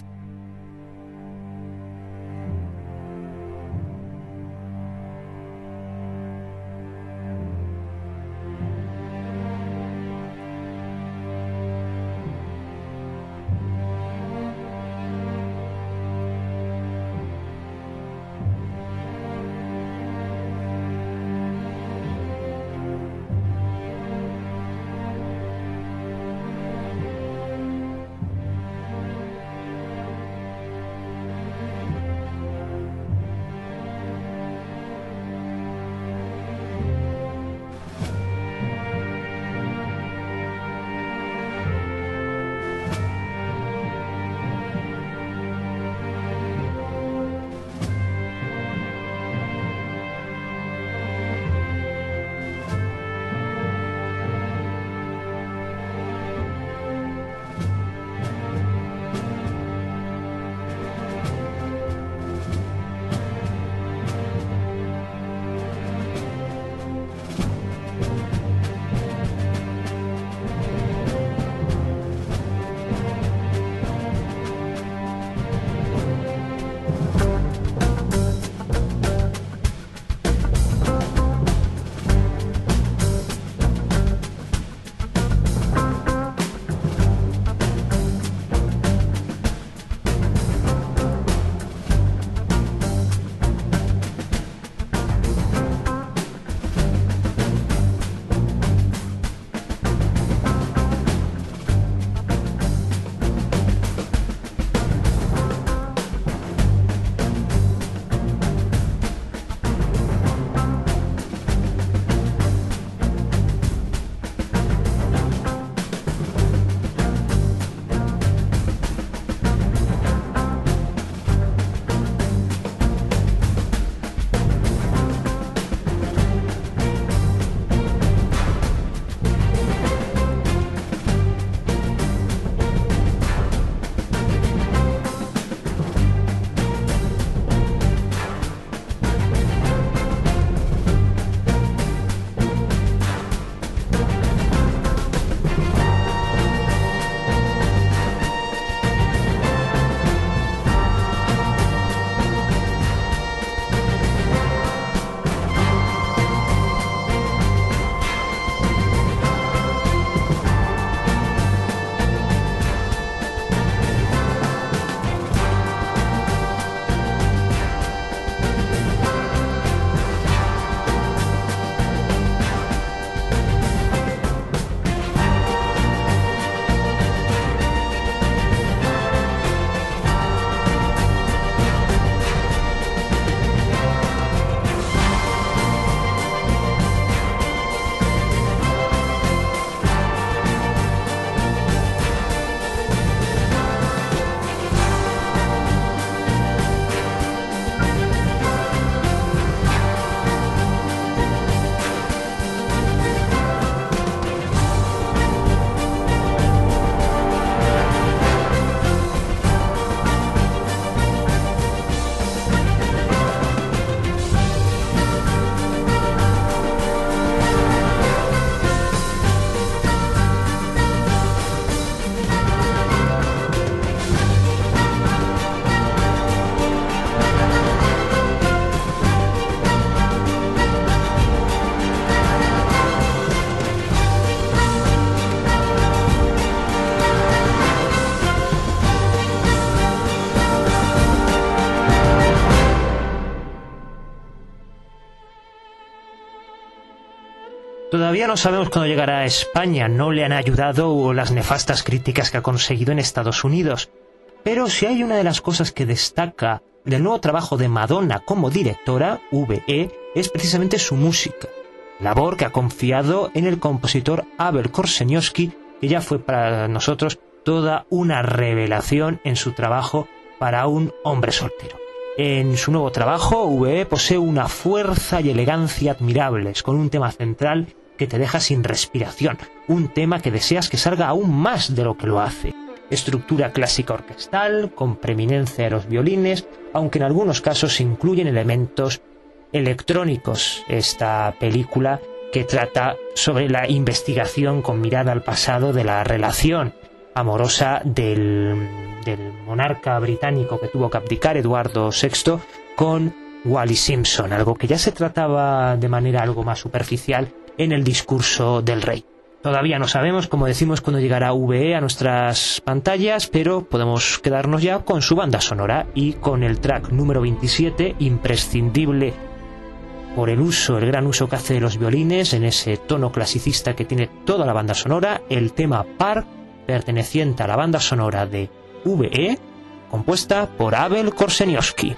Todavía no sabemos cuándo llegará a España, no le han ayudado las nefastas críticas que ha conseguido en Estados Unidos. Pero si hay una de las cosas que destaca del nuevo trabajo de Madonna como directora, V E, es precisamente su música. Labor que ha confiado en el compositor Abel Korzeniowski, que ya fue para nosotros toda una revelación en su trabajo para un hombre soltero. En su nuevo trabajo, V E posee una fuerza y elegancia admirables, con un tema central que te deja sin respiración, un tema que deseas que salga aún más de lo que lo hace. Estructura clásica orquestal, con preeminencia de los violines, aunque en algunos casos se incluyen elementos electrónicos. Esta película que trata sobre la investigación con mirada al pasado de la relación amorosa del, del monarca británico que tuvo que abdicar, Eduardo sexto, con Wallis Simpson, algo que ya se trataba de manera algo más superficial en el discurso del rey. Todavía no sabemos, como decimos, cuándo llegará V E a nuestras pantallas, pero podemos quedarnos ya con su banda sonora y con el track número veintisiete, imprescindible por el uso, el gran uso que hace de los violines en ese tono clasicista que tiene toda la banda sonora, el tema Park, perteneciente a la banda sonora de V E, compuesta por Abel Korzeniowski.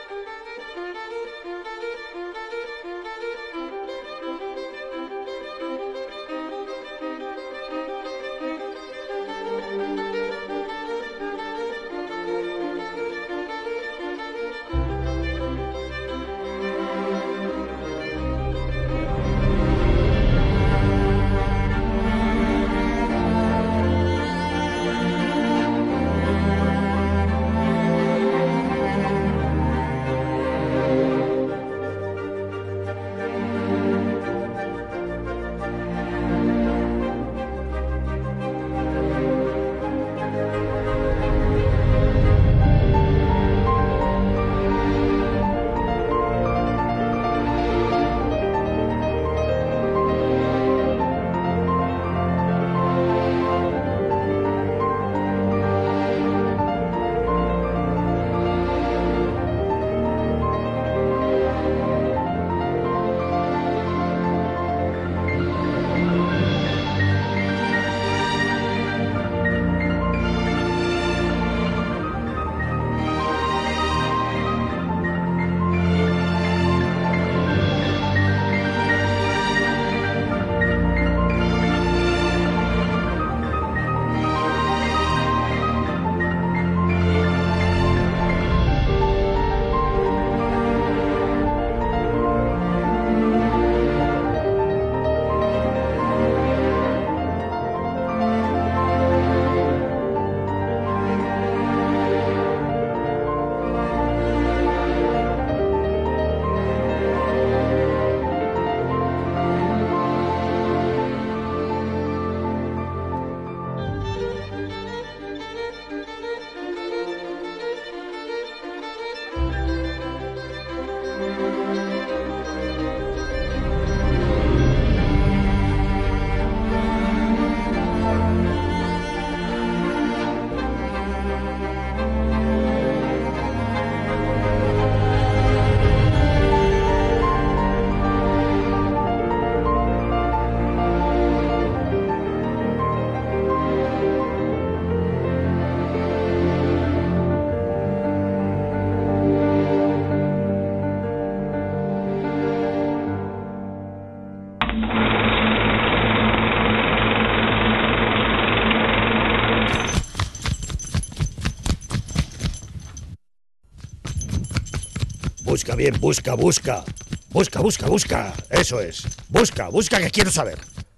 Busca bien, busca, busca. Busca, busca, busca. Eso es. Busca, busca, que quiero saber.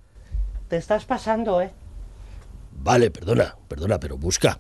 Te estás pasando, ¿eh? Vale, perdona, perdona, pero busca.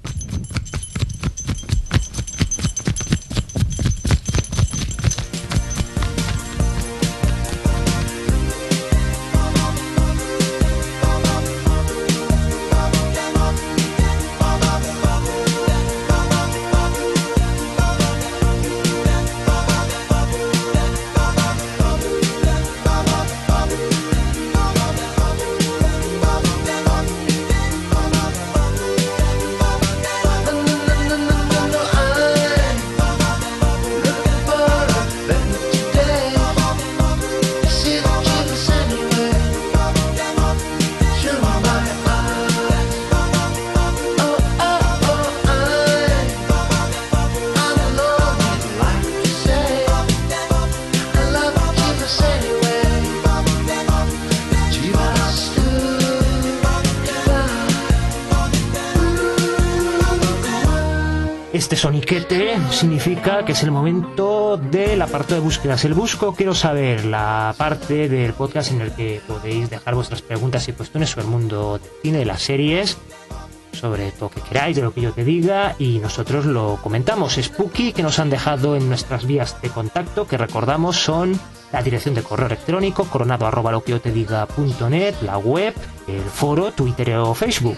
este soniquete significa que es el momento del apartado de búsquedas. El busco quiero saber, la parte del podcast en el que podéis dejar vuestras preguntas y cuestiones sobre el mundo del cine, de las series, sobre todo lo que queráis, de lo que yo te diga, y nosotros lo comentamos. Spooky, que nos han dejado en nuestras vías de contacto, que recordamos son la dirección de correo electrónico coronado arroba lo que yo te diga punto net, la web, el foro, Twitter o Facebook.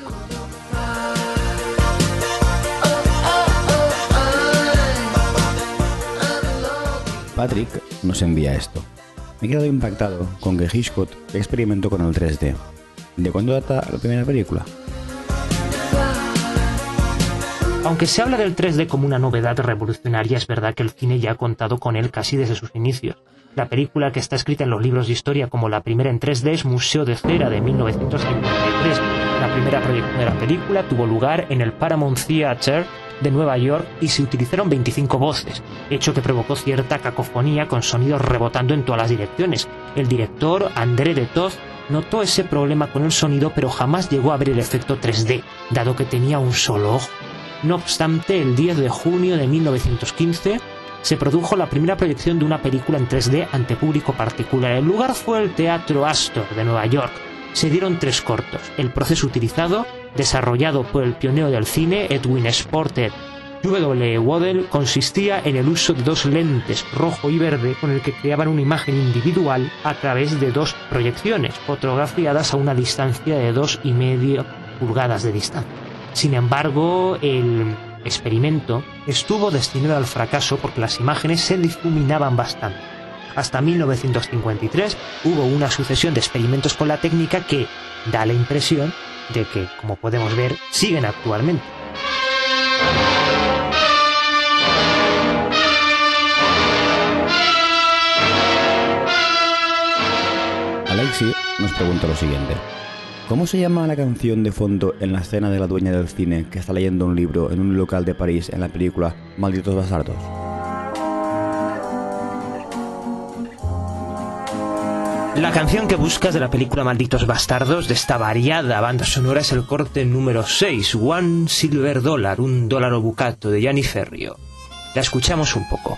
Patrick nos envía esto. Me he quedado impactado con que Hitchcock experimentó con el tres D. ¿De cuándo data la primera película? Aunque se habla del tres D como una novedad revolucionaria, es verdad que el cine ya ha contado con él casi desde sus inicios. La película, que está escrita en los libros de historia como la primera en tres D, es Museo de Cera, de mil novecientos cincuenta y tres. La primera proyección de la película tuvo lugar en el Paramount Theater de Nueva York y se utilizaron veinticinco voces, hecho que provocó cierta cacofonía con sonidos rebotando en todas las direcciones. El director, André de Toth, notó ese problema con el sonido, pero jamás llegó a ver el efecto tres D, dado que tenía un solo ojo. No obstante, el diez de junio de mil novecientos quince se produjo la primera proyección de una película en tres D ante público particular. El lugar fue el Teatro Astor de Nueva York. Se dieron tres cortos. El proceso utilizado, desarrollado por el pionero del cine, Edwin Sporter W. W. Waddell, consistía en el uso de dos lentes, rojo y verde, con el que creaban una imagen individual a través de dos proyecciones, fotografiadas a una distancia de dos y medio pulgadas de distancia. Sin embargo, el experimento estuvo destinado al fracaso porque las imágenes se difuminaban bastante. Hasta mil novecientos cincuenta y tres hubo una sucesión de experimentos con la técnica que da la impresión de que, como podemos ver, siguen actualmente. Alexi nos pregunta lo siguiente. ¿Cómo se llama la canción de fondo en la escena de la dueña del cine que está leyendo un libro en un local de París en la película Malditos Bastardos? La canción que buscas de la película Malditos Bastardos, de esta variada banda sonora, es el corte número seis, One Silver Dollar, un dólar bucato, de Gianni Ferrio. La escuchamos un poco.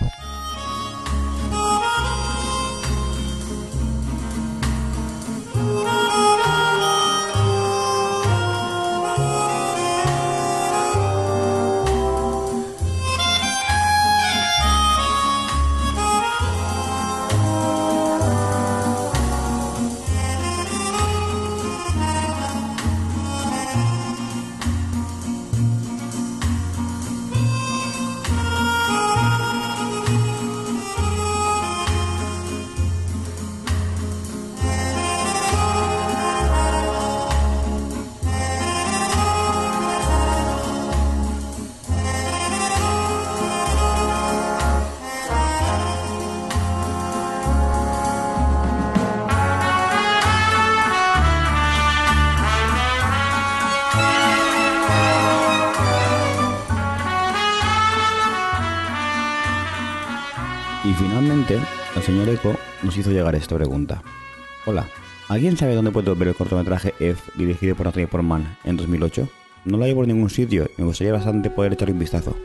Y finalmente, el señor Eco nos hizo llegar esta pregunta. Hola, ¿alguien sabe dónde puedo ver el cortometraje F, dirigido por Natalie Portman en dos mil ocho? No lo hay por ningún sitio y me gustaría bastante poder echarle un vistazo.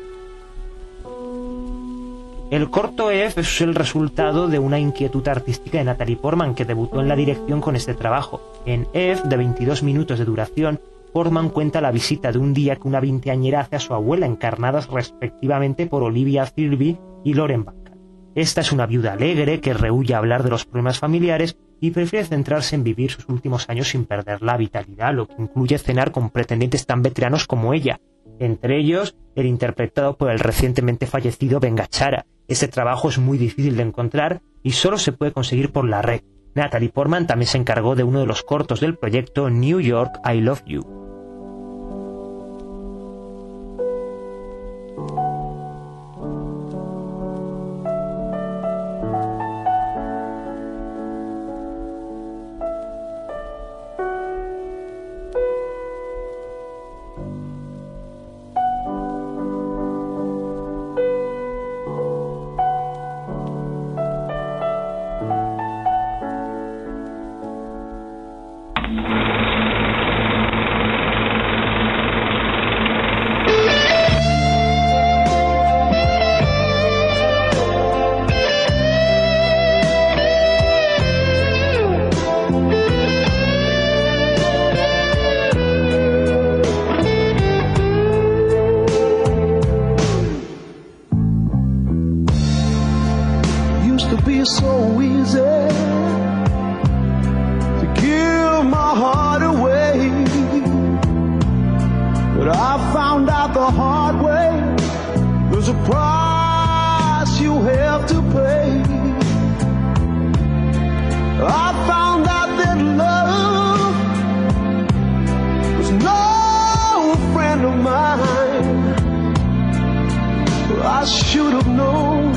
El corto F es el resultado de una inquietud artística de Natalie Portman, que debutó en la dirección con este trabajo. En F, de veintidós minutos de duración, Portman cuenta la visita de un día que una veinteañera hace a su abuela, encarnadas respectivamente por Olivia Thirlby y Lauren Bacall. Esta es una viuda alegre que rehúye hablar de los problemas familiares y prefiere centrarse en vivir sus últimos años sin perder la vitalidad, lo que incluye cenar con pretendientes tan veteranos como ella, entre ellos el interpretado por el recientemente fallecido Ben Gazzara. Este trabajo es muy difícil de encontrar y solo se puede conseguir por la red. Natalie Portman también se encargó de uno de los cortos del proyecto, New York, I Love You. used to be so easy to give my heart away, but I found out the hard way. There's a price you have to pay. I found out that love was no friend of mine. I should have known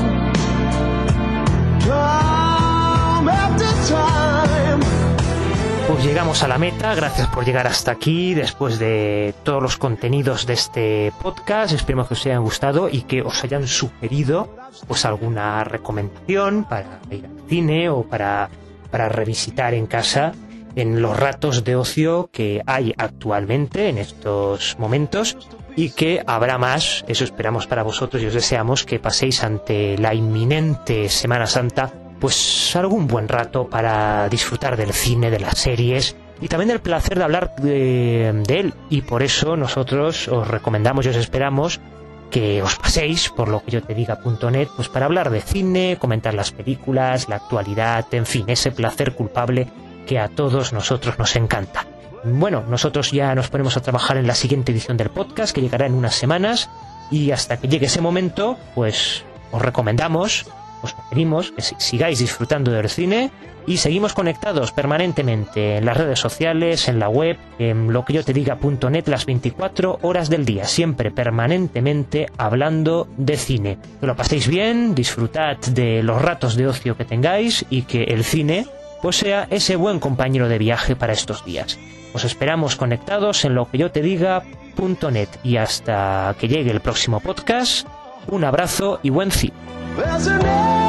time after time. Pues llegamos a la meta, gracias por llegar hasta aquí después de todos los contenidos de este podcast. Esperemos que os hayan gustado y que os hayan sugerido pues alguna recomendación para ir al cine o para, para revisitar en casa en los ratos de ocio que hay actualmente en estos momentos, y que habrá más. Eso esperamos para vosotros y os deseamos que paséis ante la inminente Semana Santa pues algún buen rato para disfrutar del cine, de las series y también del placer de hablar de, de él. Y por eso nosotros os recomendamos y os esperamos que os paséis por lo que yo te diga punto net pues para hablar de cine, comentar las películas, la actualidad, en fin, ese placer culpable que a todos nosotros nos encanta. Bueno, nosotros ya nos ponemos a trabajar en la siguiente edición del podcast, que llegará en unas semanas, y hasta que llegue ese momento pues os recomendamos, os pedimos que sigáis disfrutando del cine y seguimos conectados permanentemente en las redes sociales, en la web, en lo que yo te diga punto net, las veinticuatro horas del día, siempre permanentemente hablando de cine. Que lo paséis bien, disfrutad de los ratos de ocio que tengáis y que el cine pues sea ese buen compañero de viaje para estos días. Os esperamos conectados en lo que yo te diga punto net y hasta que llegue el próximo podcast, un abrazo y buen cine. There's an